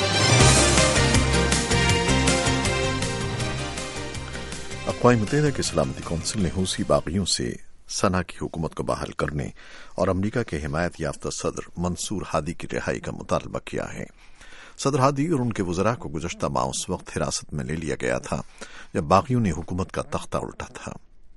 اقوام متحدہ کے سلامتی کونسل نے حوثی باغیوں سے سنا کی حکومت کو بحال کرنے اور امریکہ کے حمایت یافتہ صدر منصور ہادی کی رہائی کا مطالبہ کیا ہے. صدر ہادی اور ان کے وزراء کو گزشتہ ماہ اس وقت حراست میں لے لیا گیا تھا جب باغیوں نے حکومت کا تختہ الٹا تھا.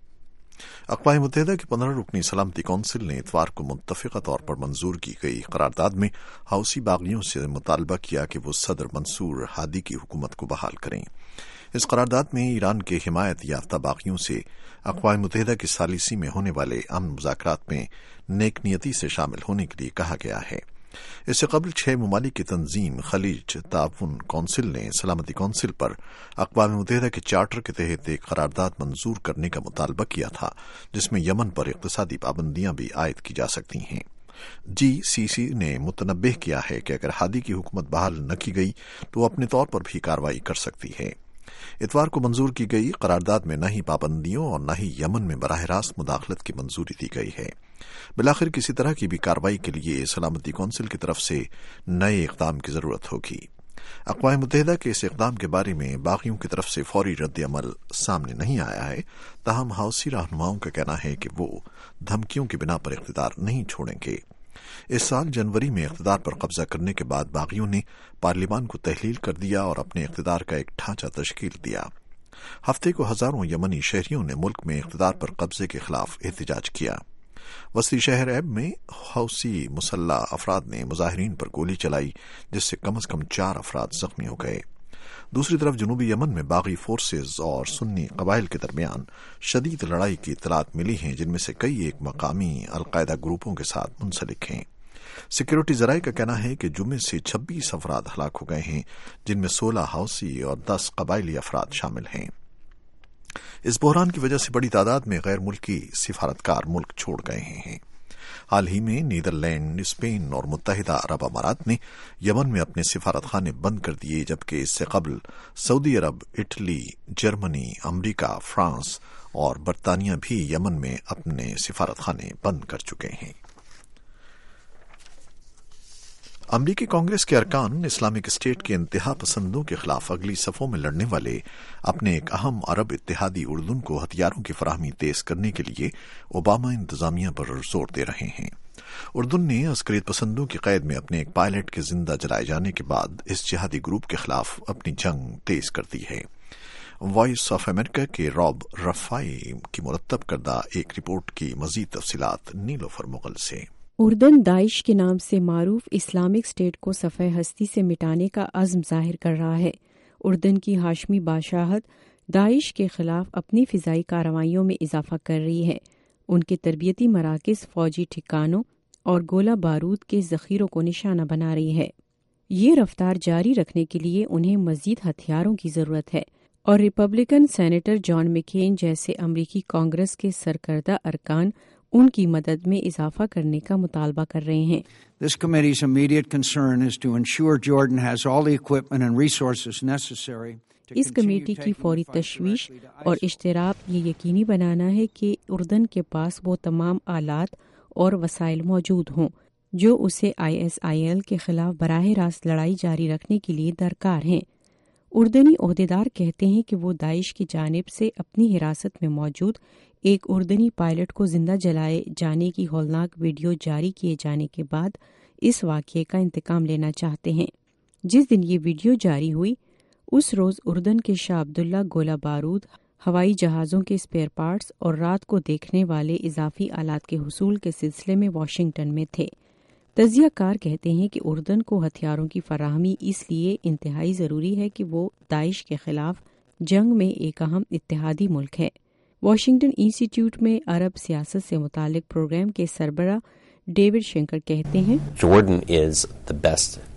اقوام متحدہ کی پندرہ رکنی سلامتی کونسل نے اتوار کو متفقہ طور پر منظور کی گئی قرارداد میں حوثی باغیوں سے مطالبہ کیا کہ وہ صدر منصور ہادی کی حکومت کو بحال کریں. اس قرارداد میں ایران کے حمایت یافتہ باغیوں سے اقوام متحدہ کی ثالیثی میں ہونے والے امن مذاکرات میں نیک نیتی سے شامل ہونے کے لیے کہا گیا ہے. اس سے قبل چھ ممالک کی تنظیم خلیج تعاون کونسل نے سلامتی کونسل پر اقوام متحدہ کے چارٹر کے تحت ایک قرارداد منظور کرنے کا مطالبہ کیا تھا جس میں یمن پر اقتصادی پابندیاں بھی عائد کی جا سکتی ہیں. جی سی سی نے متنبہ کیا ہے کہ اگر ہادی کی حکومت بحال نہ کی گئی تو وہ اپنے طور پر بھی کارروائی کر سکتی ہے. اتوار کو منظور کی گئی قرارداد میں نہ ہی پابندیوں اور نہ ہی یمن میں براہ راست مداخلت کی منظوری دی گئی ہے. بالآخر کسی طرح کی بھی کارروائی کے لیے سلامتی کونسل کی طرف سے نئے اقدام کی ضرورت ہوگی. اقوام متحدہ کے اس اقدام کے بارے میں باغیوں کی طرف سے فوری رد عمل سامنے نہیں آیا ہے, تاہم حوثی رہنماؤں کا کہنا ہے کہ وہ دھمکیوں کی بنا پر اقتدار نہیں چھوڑیں گے. اس سال جنوری میں اقتدار پر قبضہ کرنے کے بعد باغیوں نے پارلیمان کو تحلیل کر دیا اور اپنے اقتدار کا ایک ڈھانچہ تشکیل دیا. ہفتے کو ہزاروں یمنی شہریوں نے ملک میں اقتدار پر قبضے کے خلاف احتجاج کیا. وسطی شہر ایب میں حوثی مسلح افراد نے مظاہرین پر گولی چلائی جس سے کم از کم چار افراد زخمی ہو گئے. دوسری طرف جنوبی یمن میں باغی فورسز اور سنی قبائل کے درمیان شدید لڑائی کی اطلاعات ملی ہیں جن میں سے کئی ایک مقامی القاعدہ گروپوں کے ساتھ منسلک ہیں. سیکیورٹی ذرائع کا کہنا ہے کہ جمعے سے چھبیس افراد ہلاک ہو گئے ہیں جن میں سولہ حوثی اور دس قبائلی افراد شامل ہیں. اس بحران کی وجہ سے بڑی تعداد میں غیر ملکی سفارتکار ملک چھوڑ گئے ہیں. حال ہی میں نیدرلینڈ، اسپین اور متحدہ عرب امارات نے یمن میں اپنے سفارت خانے بند کر دیے، جبکہ اس سے قبل Saudi Arab, Italy, Germany, America, France اور برطانیہ بھی یمن میں اپنے سفارت خانے بند کر چکے ہیں. امریکی کانگریس کے ارکان اسلامک اسٹیٹ کے انتہا پسندوں کے خلاف اگلی صفوں میں لڑنے والے اپنے ایک اہم عرب اتحادی اردن کو ہتھیاروں کی فراہمی تیز کرنے کے لیے اوباما انتظامیہ پر زور دے رہے ہیں. اردن نے عسکریت پسندوں کی قید میں اپنے ایک پائلٹ کے زندہ جلائے جانے کے بعد اس جہادی گروپ کے خلاف اپنی جنگ تیز کر دی ہے. وائس آف امریکہ کے راب رفائی کی مرتب کردہ ایک رپورٹ کی مزید تفصیلات نیلوفر مغل سے. اردن داعش کے نام سے معروف اسلامک اسٹیٹ کو صفحہ ہستی سے مٹانے کا عزم ظاہر کر رہا ہے. اردن کی ہاشمی بادشاہت داعش کے خلاف اپنی فضائی کارروائیوں میں اضافہ کر رہی ہے. ان کے تربیتی مراکز، فوجی ٹھکانوں اور گولہ بارود کے ذخیروں کو نشانہ بنا رہی ہے. یہ رفتار جاری رکھنے کے لیے انہیں مزید ہتھیاروں کی ضرورت ہے اور ریپبلکن سینیٹر جان مکین جیسے امریکی کانگریس کے سرکردہ ارکان ان کی مدد میں اضافہ کرنے کا مطالبہ کر رہے ہیں. This committee's immediate concern is to ensure Jordan has all the equipment and resources necessary. اس کمیٹی کی فوری تشویش اور اشتراک یہ یقینی بنانا ہے کہ اردن کے پاس وہ تمام آلات اور وسائل موجود ہوں جو اسے آئی ایس آئی ایل کے خلاف براہ راست لڑائی جاری رکھنے کے لیے درکار ہیں. اردنی عہدیدار کہتے ہیں کہ وہ داعش کی جانب سے اپنی حراست میں موجود ایک اردنی پائلٹ کو زندہ جلائے جانے کی ہولناک ویڈیو جاری کیے جانے کے بعد اس واقعے کا انتقام لینا چاہتے ہیں. جس دن یہ ویڈیو جاری ہوئی اس روز اردن کے شاہ عبداللہ گولہ بارود، ہوائی جہازوں کے اسپیئر پارٹس اور رات کو دیکھنے والے اضافی آلات کے حصول کے سلسلے میں واشنگٹن میں تھے. تجزیہ کار کہتے ہیں کہ اردن کو ہتھیاروں کی فراہمی اس لیے انتہائی ضروری ہے کہ وہ داعش کے خلاف جنگ میں ایک اہم اتحادی ملک ہے. واشنگٹن انسٹی ٹیوٹ میں عرب سیاست سے متعلق پروگرام کے سربراہ ڈیوڈ شنکر کہتے ہیں Jordan is the best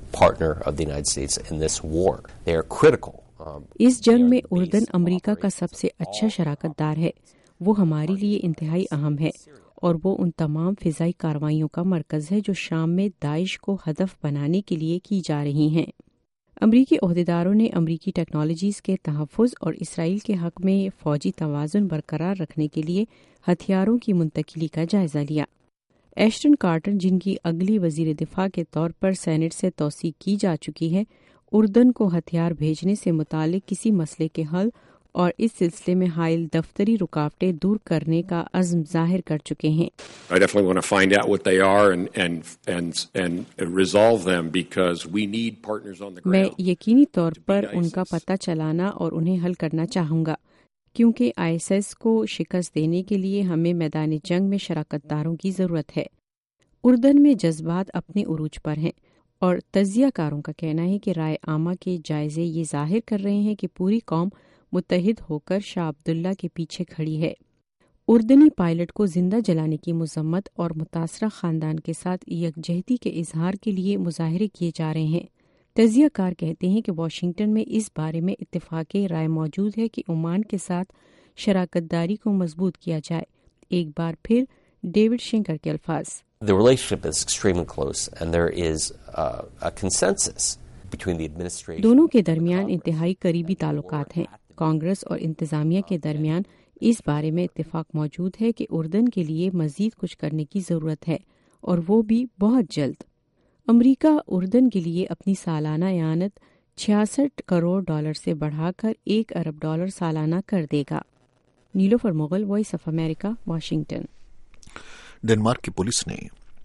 partner of the United States in this war. They are critical. इस जंग में उर्दन अमेरिका का सबसे अच्छा शराकतदार है। वो हमारे लिए इंतहाई अहम है और वो उन तमाम फिजाई कार्रवाइयों का मरकज है जो शाम में दाइश को हदफ बनाने के लिए की जा रही हैं। अमरीकी ओहदेदारों ने अमरीकी टेक्नोलॉजीज़ के तहफ़्फ़ुज़ और इसराइल के हक़ में फ़ौजी तवाज़ुन बरकरार रखने के लिए हथियारों की मुंतकिली का जायज़ा लिया। एश्टन कार्टर, जिनकी अगली वज़ीर दिफ़ा के तौर पर सेनेट से तौसीक़ की जा चुकी है, उर्दन को हथियार भेजने से मुतालिक किसी मसले के हल और इस सिलसिले में हाइल दफ्तरी रुकावटें दूर करने का अज़्म ज़ाहिर कर चुके हैं। I definitely want to find out what they are and and and and resolve them because we need partners on the ground. मैं यकीनी तौर पर उनका पता चलाना और उन्हें हल करना चाहूँगा, क्योंकि आईएसआईएस को शिकस्त देने के लिए हमें मैदान जंग में शराकतदारों की ज़रूरत है। उर्दन में जज्बात अपने उरूज पर हैं और तजियाकारों का कहना है कि राय आमा के जायजे ये जाहिर कर रहे हैं कि पूरी कौम मुत्तहिद होकर शाह अब्दुल्ला के पीछे खड़ी है। उर्दनी पायलट को जिंदा जलाने की मजम्मत और मुतासरा खानदान के साथ यकजहती के इजहार के लिए मुजाहरे किए जा रहे हैं। तजियाकार कहते हैं कि वाशिंगटन में इस बारे में इत्तेफाक राय मौजूद है कि ओमान के साथ शराकतदारी को मजबूत किया जाए। एक बार फिर डेविड शेंकर के अल्फाज। The relationship is extremely close and there is uh, a consensus between the administration. दोनों के दरमियान इंतहाई करीबी ताल्लुकात हैं। कांग्रेस और इंतजामिया के दरमियान इस बारे में इत्तेफाक मौजूद है कि उर्दन के लिए मजीद कुछ करने की ज़रूरत है और वो भी बहुत जल्द। अमरीका उर्दन के लिए अपनी सालाना यानत छियासठ करोड़ डॉलर से बढ़ाकर एक अरब डॉलर सालाना कर देगा। Nilofar Mughal, voice of America, Washington. Denmark की पुलिस ने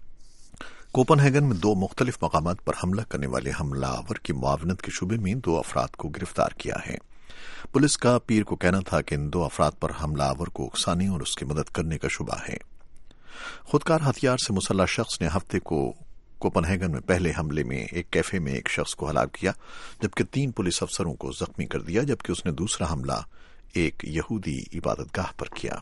कोपनहेगन में दो मुख्तलिफ मकामात पर हमला करने वाले हमलावर की मुआवनत के शुबे में दो अफराद को गिरफ्तार किया है। पुलिस का पीर को कहना था कि इन दो अफराद पर हमलावर को उकसाने और उसकी मदद करने का शुबा है। खुदकार हथियार से मुसल्लह शख्स ने हफ्ते को कोपनहेगन में पहले हमले में एक कैफे में एक शख्स को हलाक किया, जबकि तीन पुलिस अफसरों को जख्मी कर दिया, जबकि उसने दूसरा हमला एक यहूदी इबादतगाह पर किया।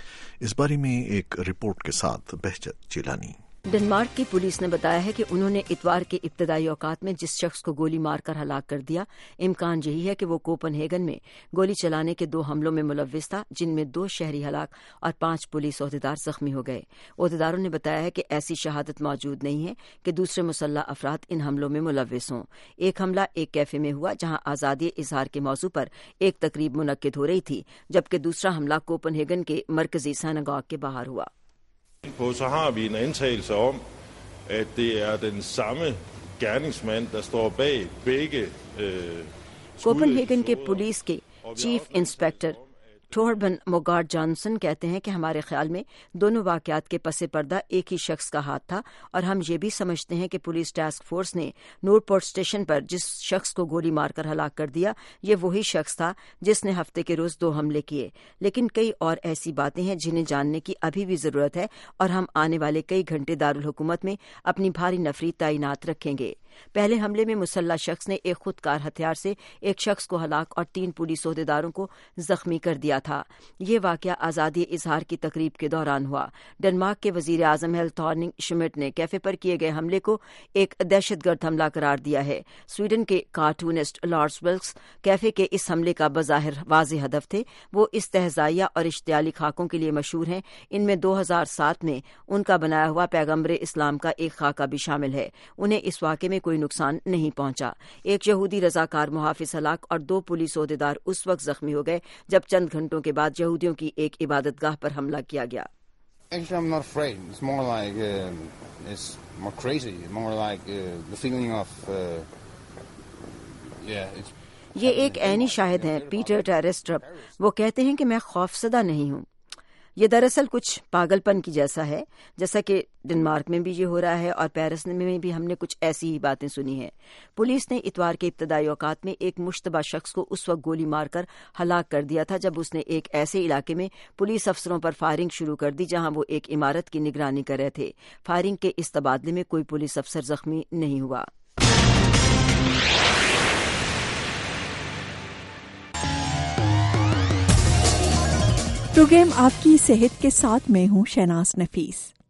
इस बारे में एक रिपोर्ट के साथ बहजत जिलानी। डेनमार्क की पुलिस ने बताया है कि उन्होंने इतवार के इब्तदाई औकात में जिस शख्स को गोली मारकर हलाक कर दिया, इम्कान यही है कि वो कोपनहेगन में गोली चलाने के दो हमलों में मुलव्विस था, जिनमें दो शहरी हलाक और पांच पुलिस ओहदेदार जख्मी हो गए। ओहदेदारों ने बताया है कि ऐसी शहादत मौजूद नहीं है कि दूसरे मुसल्लह अफराद इन हमलों में मुलव्विस हों। एक हमला एक कैफे में हुआ जहां आज़ादी इजहार के मौजू पर एक तकरीब मुनक्किद हो रही थी, जबकि दूसरा हमला कोपनहेगन के मरकजी सिनेगॉग के बाहर हुआ। På, så har vi en antagelse om, at det er den samme gerningsmand, der står bag begge øh, Copenhagen के पुलिस के chief inspector Torben Mogard Johnson कहते हैं कि हमारे ख्याल में दोनों वाकयात के पसे पर्दा एक ही शख्स का हाथ था और हम ये भी समझते हैं कि पुलिस टास्क फोर्स ने नूरपोर्ट स्टेशन पर जिस शख्स को गोली मारकर हलाक कर दिया, ये वही शख्स था जिसने हफ्ते के रोज दो हमले किए। लेकिन कई और ऐसी बातें हैं जिन्हें जानने की अभी भी जरूरत है और हम आने वाले कई घंटे दारुल हुकूमत में अपनी भारी नफरी तैनात रखेंगे। पहले हमले में मुसल्ला शख्स ने एक खुदकार हथियार से एक शख्स को हलाक और तीन पुलिस ओहदेदारों को जख्मी कर दिया था। ये वाकया आज़ादी इजहार की तकरीब के दौरान हुआ। डेनमार्क के वजीर आजम हेल थॉर्निंग शुमिट ने कैफे पर किए गए हमले को एक दहशतगर्द हमला करार दिया है। स्वीडन के कार्टूनिस्ट लॉर्स विल्क्स कैफे के इस हमले का बज़ाहिर वाज़ेह हदफ थे। वो इस्तेहज़ाइया और इश्तियाली खाकों के लिए मशहूर हैं। इनमें दो हजार सात में उनका बनाया हुआ पैगम्बरे इस्लाम का एक खाका भी शामिल है। उन्हें इस वाक़े में कोई नुकसान नहीं पहुंचा। एक यहूदी रजाकार मुहाफिज हलाक और दो पुलिस ओहदेदार उस वक्त जख्मी हो गए जब चंद घंटों के बाद यहूदियों की एक इबादतगाह पर हमला किया गया। Actually, I'm not afraid. It's more like uh, it's more crazy, more like uh, the feeling of uh, yeah. It's ये एक ऐनी शाहिद हैं पीटर टेरेस्ट्रप। वो कहते हैं कि मैं खौफसदा नहीं हूँ। ये दरअसल कुछ पागलपन की जैसा है, जैसा कि डेनमार्क में भी ये हो रहा है और पेरिस में भी हमने कुछ ऐसी ही बातें सुनी हैं। पुलिस ने इतवार के इब्तदाई औकात में एक मुश्तबा शख्स को उस वक्त गोली मारकर हलाक कर दिया था जब उसने एक ऐसे इलाके में पुलिस अफसरों पर फायरिंग शुरू कर दी जहां वो एक इमारत की निगरानी कर रहे थे। फायरिंग के इस तबादले में कोई पुलिस अफसर जख्मी नहीं हुआ। प्रोग्राम आपकी सेहत के साथ मैं हूं शहनाज नफीस।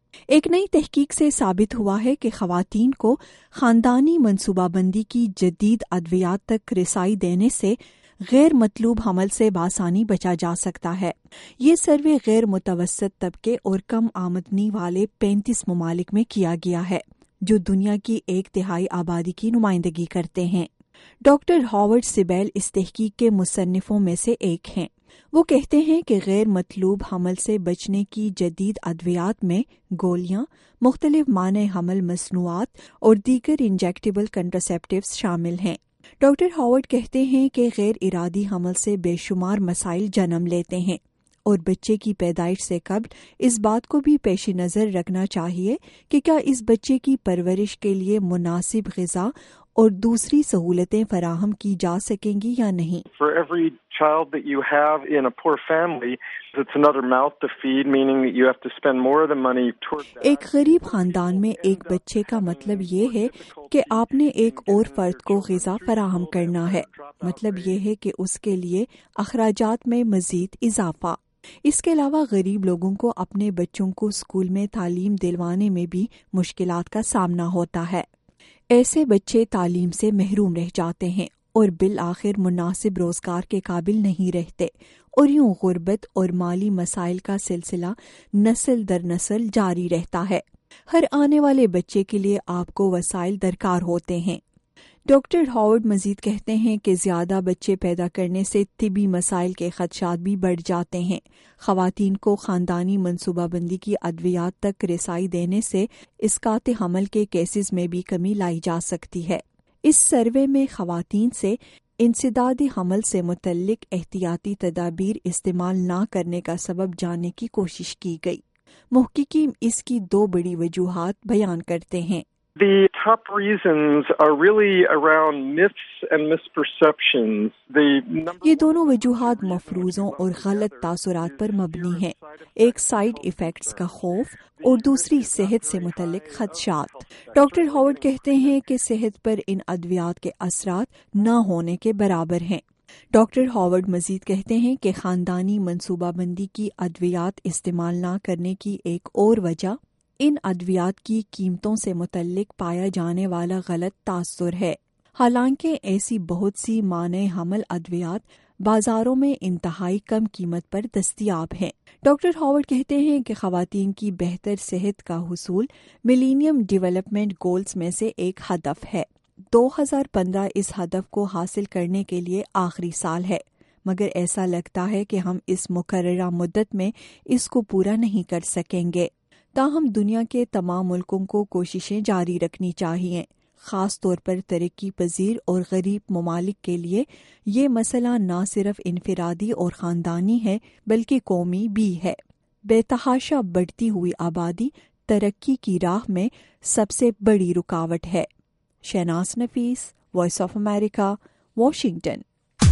ایک نئی تحقیق سے ثابت ہوا ہے کہ خواتین کو خاندانی منصوبہ بندی کی جدید ادویات تک رسائی دینے سے غیر مطلوب حمل سے بآسانی بچا جا سکتا ہے۔ یہ سروے غیر متوسط طبقے اور کم آمدنی والے پینتیس ممالک میں کیا گیا ہے، جو دنیا کی ایک تہائی آبادی کی نمائندگی کرتے ہیں۔ ڈاکٹر ہاورڈ سیبیل اس تحقیق کے مصنفوں میں سے ایک ہیں۔ وہ کہتے ہیں کہ غیر مطلوب حمل سے بچنے کی جدید ادویات میں گولیاں، مختلف مانع حمل مصنوعات اور دیگر انجیکٹیبل کنٹراسیپٹیوز شامل ہیں۔ ڈاکٹر ہاورڈ کہتے ہیں کہ غیر ارادی حمل سے بے شمار مسائل جنم لیتے ہیں اور بچے کی پیدائش سے قبل اس بات کو بھی پیش نظر رکھنا چاہیے کہ کیا اس بچے کی پرورش کے لیے مناسب غذا اور دوسری سہولتیں فراہم کی جا سکیں گی یا نہیں۔ For every child that you have in a poor family, it's another mouth to feed, meaning that you have to spend more of the money toward that. ایک غریب خاندان میں ایک بچے کا مطلب یہ ہے کہ آپ نے ایک اور فرد کو غذا فراہم کرنا ہے۔ مطلب یہ ہے کہ اس کے لیے اخراجات میں مزید اضافہ۔ اس کے علاوہ غریب لوگوں کو اپنے بچوں کو اسکول میں تعلیم دلوانے میں بھی مشکلات کا سامنا ہوتا ہے۔ ایسے بچے تعلیم سے محروم رہ جاتے ہیں اور بالآخر مناسب روزگار کے قابل نہیں رہتے، اور یوں غربت اور مالی مسائل کا سلسلہ نسل در نسل جاری رہتا ہے۔ ہر آنے والے بچے کے لیے آپ کو وسائل درکار ہوتے ہیں۔ ڈاکٹر ہاورڈ مزید کہتے ہیں کہ زیادہ بچے پیدا کرنے سے طبی مسائل کے خدشات بھی بڑھ جاتے ہیں۔ خواتین کو خاندانی منصوبہ بندی کی ادویات تک رسائی دینے سے اسقاط حمل کے کیسز میں بھی کمی لائی جا سکتی ہے۔ اس سروے میں خواتین سے انسداد حمل سے متعلق احتیاطی تدابیر استعمال نہ کرنے کا سبب جاننے کی کوشش کی گئی۔ محققین اس کی دو بڑی وجوہات بیان کرتے ہیں۔ The top reasons are really around myths and misperceptions. The number یہ دونوں وجوہات مفروضوں اور غلط تاثرات پر مبنی ہیں، ایک سائیڈ ایفیکٹس کا خوف اور دوسری صحت سے متعلق خدشات۔ ڈاکٹر ہاورڈ کہتے ہیں کہ صحت پر ان ادویات کے اثرات نہ ہونے کے برابر ہیں۔ ڈاکٹر ہاورڈ مزید کہتے ہیں کہ خاندانی منصوبہ بندی کی ادویات استعمال نہ کرنے کی ایک اور وجہ ان ادویات کی قیمتوں سے متعلق پایا جانے والا غلط تاثر ہے۔ حالانکہ ایسی بہت سی مانع حمل ادویات بازاروں میں انتہائی کم قیمت پر دستیاب ہیں۔ ڈاکٹر ہاورڈ کہتے ہیں کہ خواتین کی بہتر صحت کا حصول ملینیم ڈیولپمنٹ گولز میں سے ایک ہدف ہے۔ دو ہزار پندرہ اس ہدف کو حاصل کرنے کے لیے آخری سال ہے، مگر ایسا لگتا ہے کہ ہم اس مقررہ مدت میں اس کو پورا نہیں کر سکیں گے۔ تاہم دنیا کے تمام ملکوں کو کوششیں جاری رکھنی چاہیے۔ خاص طور پر ترقی پذیر اور غریب ممالک کے لیے یہ مسئلہ نہ صرف انفرادی اور خاندانی ہے بلکہ قومی بھی ہے۔ بے تحاشا بڑھتی ہوئی آبادی ترقی کی راہ میں سب سے بڑی رکاوٹ ہے۔ Shahnaz Nafees, voice of America, Washington.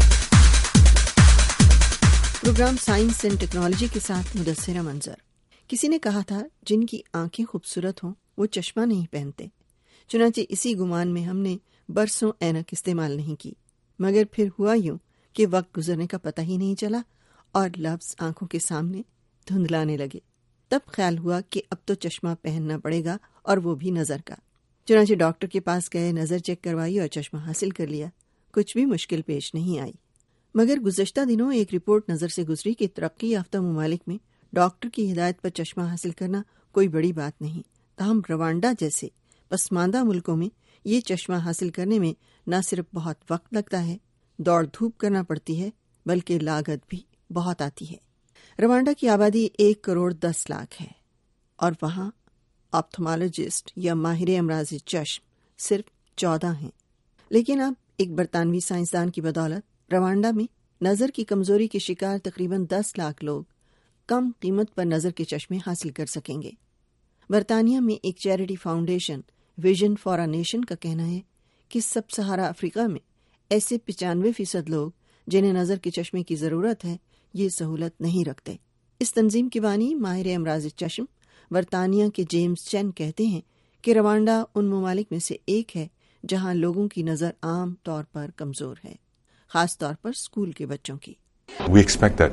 Programme science and technology کے ساتھ مدثرہ منظر۔ کسی نے کہا تھا جن کی آنکھیں خوبصورت ہوں وہ چشمہ نہیں پہنتے، چنانچہ اسی گمان میں ہم نے برسوں اینک استعمال نہیں کی، مگر پھر ہوا یوں کہ وقت گزرنے کا پتہ ہی نہیں چلا اور لفظ آنکھوں کے سامنے دھندلانے لگے۔ تب خیال ہوا کہ اب تو چشمہ پہننا پڑے گا، اور وہ بھی نظر کا۔ چنانچہ ڈاکٹر کے پاس گئے، نظر چیک کروائی اور چشمہ حاصل کر لیا۔ کچھ بھی مشکل پیش نہیں آئی۔ مگر گزشتہ دنوں ایک رپورٹ نظر سے گزری کہ ترقی یافتہ ممالک میں ڈاکٹر کی ہدایت پر چشمہ حاصل کرنا کوئی بڑی بات نہیں، تاہم روانڈا جیسے پسماندہ ملکوں میں یہ چشمہ حاصل کرنے میں نہ صرف بہت وقت لگتا ہے، دوڑ دھوپ کرنا پڑتی ہے، بلکہ لاگت بھی بہت آتی ہے۔ روانڈا کی آبادی ایک کروڑ دس لاکھ ہے، اور وہاں آپتھمالوجسٹ یا ماہر امراض چشم صرف چودہ ہیں۔ لیکن اب ایک برطانوی سائنسدان کی بدولت روانڈا میں نظر کی کمزوری کے شکار تقریباً دس لاکھ لوگ کم قیمت پر نظر کے چشمے حاصل کر سکیں گے۔ برطانیہ میں ایک charity foundation Vision for a Nation کا کہنا ہے کہ سب سہارا افریقہ میں ایسے پچانوے فیصد لوگ جنہیں نظر کے چشمے کی ضرورت ہے یہ سہولت نہیں رکھتے۔ اس تنظیم کے بانی ماہر امراض چشم برطانیہ کے جیمز چین کہتے ہیں کہ روانڈا ان ممالک میں سے ایک ہے جہاں لوگوں کی نظر عام طور پر کمزور ہے، خاص طور پر اسکول کے بچوں کی۔ We expect that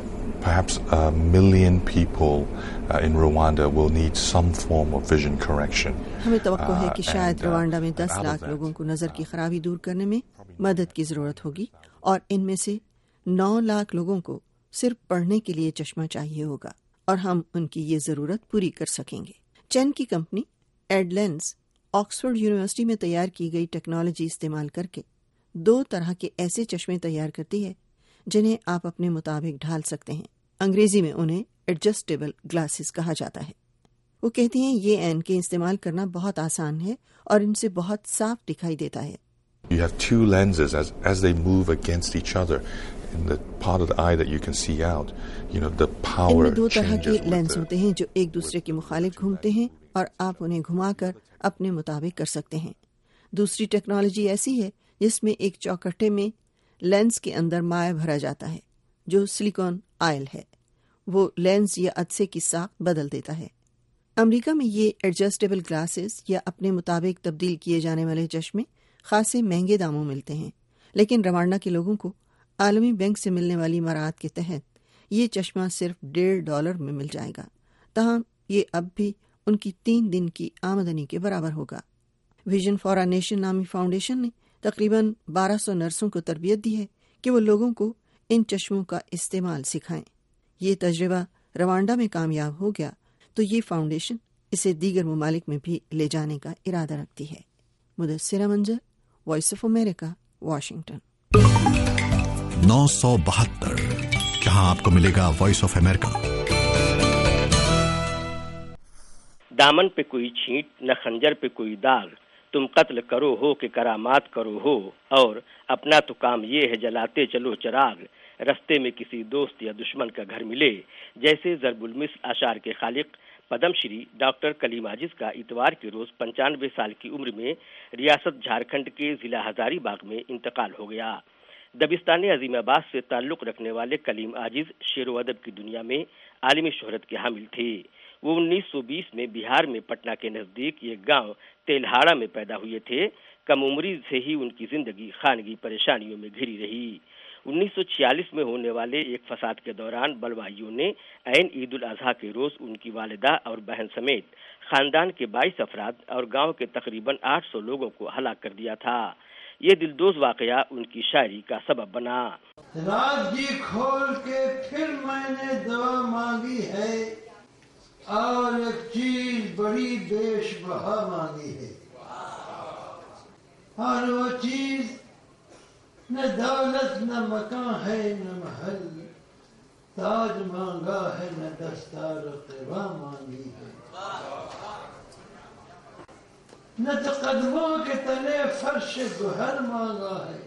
perhaps a million people uh, in Rwanda will need some form of vision correction. हमें तवक्को है कि शायद रवांडा में दस लाख लोगों को नज़र की खराबी दूर करने में मदद की ज़रूरत होगी और इनमें से नौ लाख लोगों को सिर्फ पढ़ने के लिए चश्मा चाहिए होगा और हम उनकी ये ज़रूरत पूरी कर सकेंगे। चैन की कंपनी एडलेंस ऑक्सफोर्ड यूनिवर्सिटी में तैयार की गई टेक्नोलॉजी इस्तेमाल करके दो तरह के ऐसे चश्मे तैयार करती है जिन्हें आप अपने मुताबिक ढाल सकते हैं। अंग्रेजी में उन्हें एडजस्टेबल ग्लासेस कहा जाता है। वो कहती हैं ये ऐनकें इस्तेमाल करना बहुत आसान है और इनसे बहुत साफ दिखाई देता है। You have two lenses as as they move against each other in the part of the eye that you can see out. You know the power इनमें दो तरह के changes लेंस with होते हैं जो एक दूसरे के मुखालिफ घूमते हैं और आप उन्हें घुमाकर अपने मुताबिक कर सकते हैं। दूसरी टेक्नोलॉजी ऐसी है जिसमें एक चौकट्टे में लेंस के अंदर माया भरा जाता है जो सिलिकॉन आयल है। वो लेंस या अदसे की साख बदल देता है। अमेरिका में ये एडजस्टेबल ग्लासेस या अपने मुताबिक तब्दील किए जाने वाले चश्मे खासे महंगे दामों मिलते हैं, लेकिन रवांडा के लोगों को आलमी बैंक से मिलने वाली मराहत के तहत ये चश्मा सिर्फ डेढ़ डॉलर में मिल जाएगा। तहम ये अब भी उनकी तीन दिन की आमदनी के बराबर होगा। विजन फॉर अ नेशन नामी फाउंडेशन ने तकरीबन बारह सौ नर्सों को तरबियत दी है कि वो लोगों को इन चश्मों का इस्तेमाल सिखाएं। ये तजर्बा रवांडा में कामयाब हो गया तो ये फाउंडेशन इसे दीगर ममालिक में भी ले जाने का इरादा रखती है। Mudassira Manzar, voice of America, Washington. नौ सौ बहत्तर जहां आपको मिलेगा वॉइस ऑफ अमेरिका। दामन पे कोई छींट न खंजर पे कोई दाग, तुम कत्ल करो हो कि करामात करो हो, और अपना तो काम ये है जलाते चलो चिराग, रस्ते में किसी दोस्त या दुश्मन का घर मिले। जैसे ज़रबुल मिस्र आशार के खालिक पद्मश्री डॉक्टर कलीम आजिज का इतवार के रोज पंचानवे साल की उम्र में रियासत झारखंड के जिला हजारीबाग में इंतकाल हो गया। दबिस्तान अजीमाबाद से ताल्लुक रखने वाले कलीम आजिज शेर व अदब की दुनिया में आलिमी शोहरत के हामिल थे। वो उन्नीस सौ बीस में बिहार में पटना के नजदीक एक गांव तेलहाड़ा में पैदा हुए थे। कम उम्री से ही उनकी जिंदगी खानगी परेशानियों में घिरी रही। उन्नीस सौ छियालीस में होने वाले एक फसाद के दौरान बलवाइयों ने ऐन ईद उल अजहा के रोज उनकी वालिदा और बहन समेत खानदान के बाईस अफराद और गांव के तकरीबन आठ सौ लोगों को हलाक कर दिया था। ये दिलदोज वाकया उनकी शायरी का सबब बना। रात जी खोल के फिर मैंने दवा मांगी है और एक चीज बड़ी बेशबहा मांगी है, और वो चीज न दौलत न मकान है न महल, ताज मांगा है न दस्तार क़िबा मांगी है, न तो कदमों के तले फर्श गुहर मांगा है,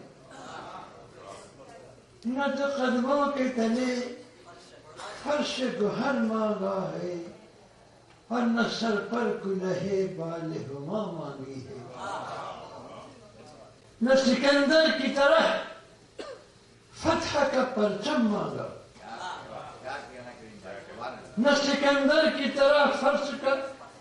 न तो कदमों के तले फर्श गुहर मांगा है, और न सर पर कुलहे बाल हुमा मांगी है, न सिकंदर की तरह फतह का परचम मांगा, न सिकंदर की तरह फर्श का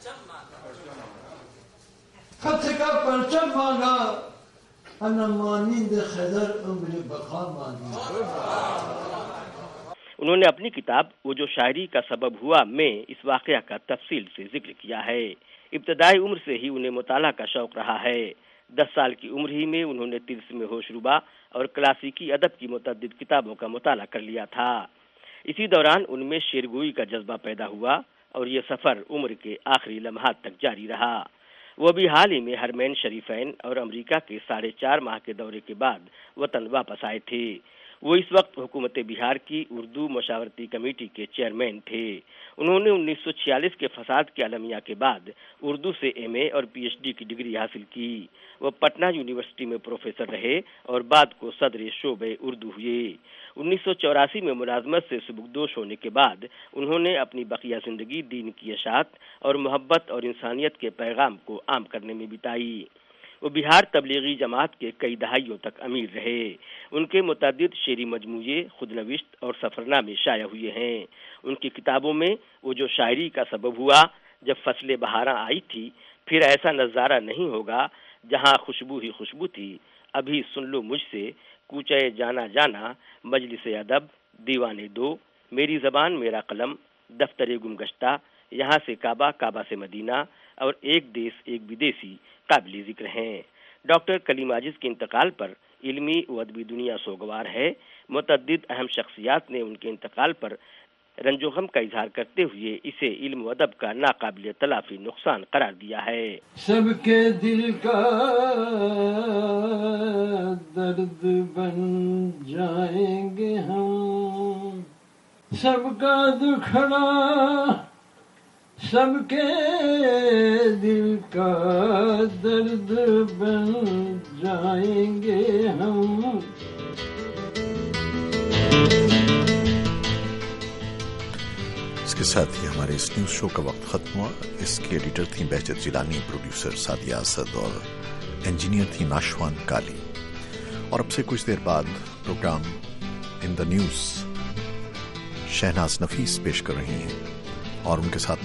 फतह का परचम मांगा, और न मानिंद खदर उम्र बका मांगी। उन्होंने अपनी किताब वो जो शायरी का सबब हुआ में इस वाकया का तफसील से जिक्र किया है। इब्तदाई उम्र से ही उन्हें मुताला का शौक रहा है। दस साल की उम्र ही में उन्होंने तिरस्म होशरुबा और क्लासिकी अदब की मुतअद्दिद किताबों का मुताला कर लिया था। इसी दौरान उनमें शेरगोई का जज्बा पैदा हुआ और ये सफर उम्र के आखिरी लम्हात तक जारी रहा। वो भी हाल ही में हरमैन शरीफैन और अमेरिका के साढ़े चार माह के दौरे के बाद वतन वापस आए थे। वो इस वक्त हुकूमत बिहार की उर्दू मशावरती कमेटी के चेयरमैन थे। उन्होंने उन्नीस सौ छियालीस के फसाद के अलमिया के बाद उर्दू से एमए और पीएचडी की डिग्री हासिल की। वो पटना यूनिवर्सिटी में प्रोफेसर रहे और बाद को सदर शोबे उर्दू हुए। उन्नीस सौ चौरासी में मुलाजमत से सुबुकदोश होने के बाद उन्होंने अपनी बकिया जिंदगी दीन की इशाअत और मोहब्बत और इंसानियत के पैगाम को आम करने में बिताई। वो बिहार तबलीगी जमात के कई दहाइयों तक अमीर रहे। उनके मुतअद्दिद शेरी मजमूए, खुदनविश्त और सफरनामे शाया हुए हैं। उनकी किताबों में वो जो शायरी का सबब हुआ, जब फसलें बहारां आई थी, फिर ऐसा नज़ारा नहीं होगा, जहां खुशबू ही खुशबू थी, अभी सुन लो मुझसे, कूचे जाना जाना, मजलिस अदब, दीवाने दो, میری زبان میرا قلم، دفتر گم گشتہ، یہاں سے کعبہ، کعبہ سے مدینہ اور ایک دیس ایک بدیسی قابل ذکر ہیں۔ ڈاکٹر کلیم عاجز کے انتقال پر علمی و ادبی دنیا سوگوار ہے۔ متعدد اہم شخصیات نے ان کے انتقال پر رنج و غم کا اظہار کرتے ہوئے اسے علم و ادب کا ناقابل تلافی نقصان قرار دیا ہے۔ سب کے دل کا درد بن جائیں گے ہم، سب کا دکھڑا سب کے دل کا درد بن جائیں گے ہم۔ اس کے ساتھ ہی ہمارے اس نیوز شو کا وقت ختم ہوا۔ اس کی ایڈیٹر تھیں بہجت جیلانی، پروڈیوسر سعدیہ اسد اور انجینئر تھی ناشوان کالی۔ اور اب سے کچھ دیر بعد programme in the news Shahnaz Nafees پیش کر رہی ہیں اور ان کے ساتھ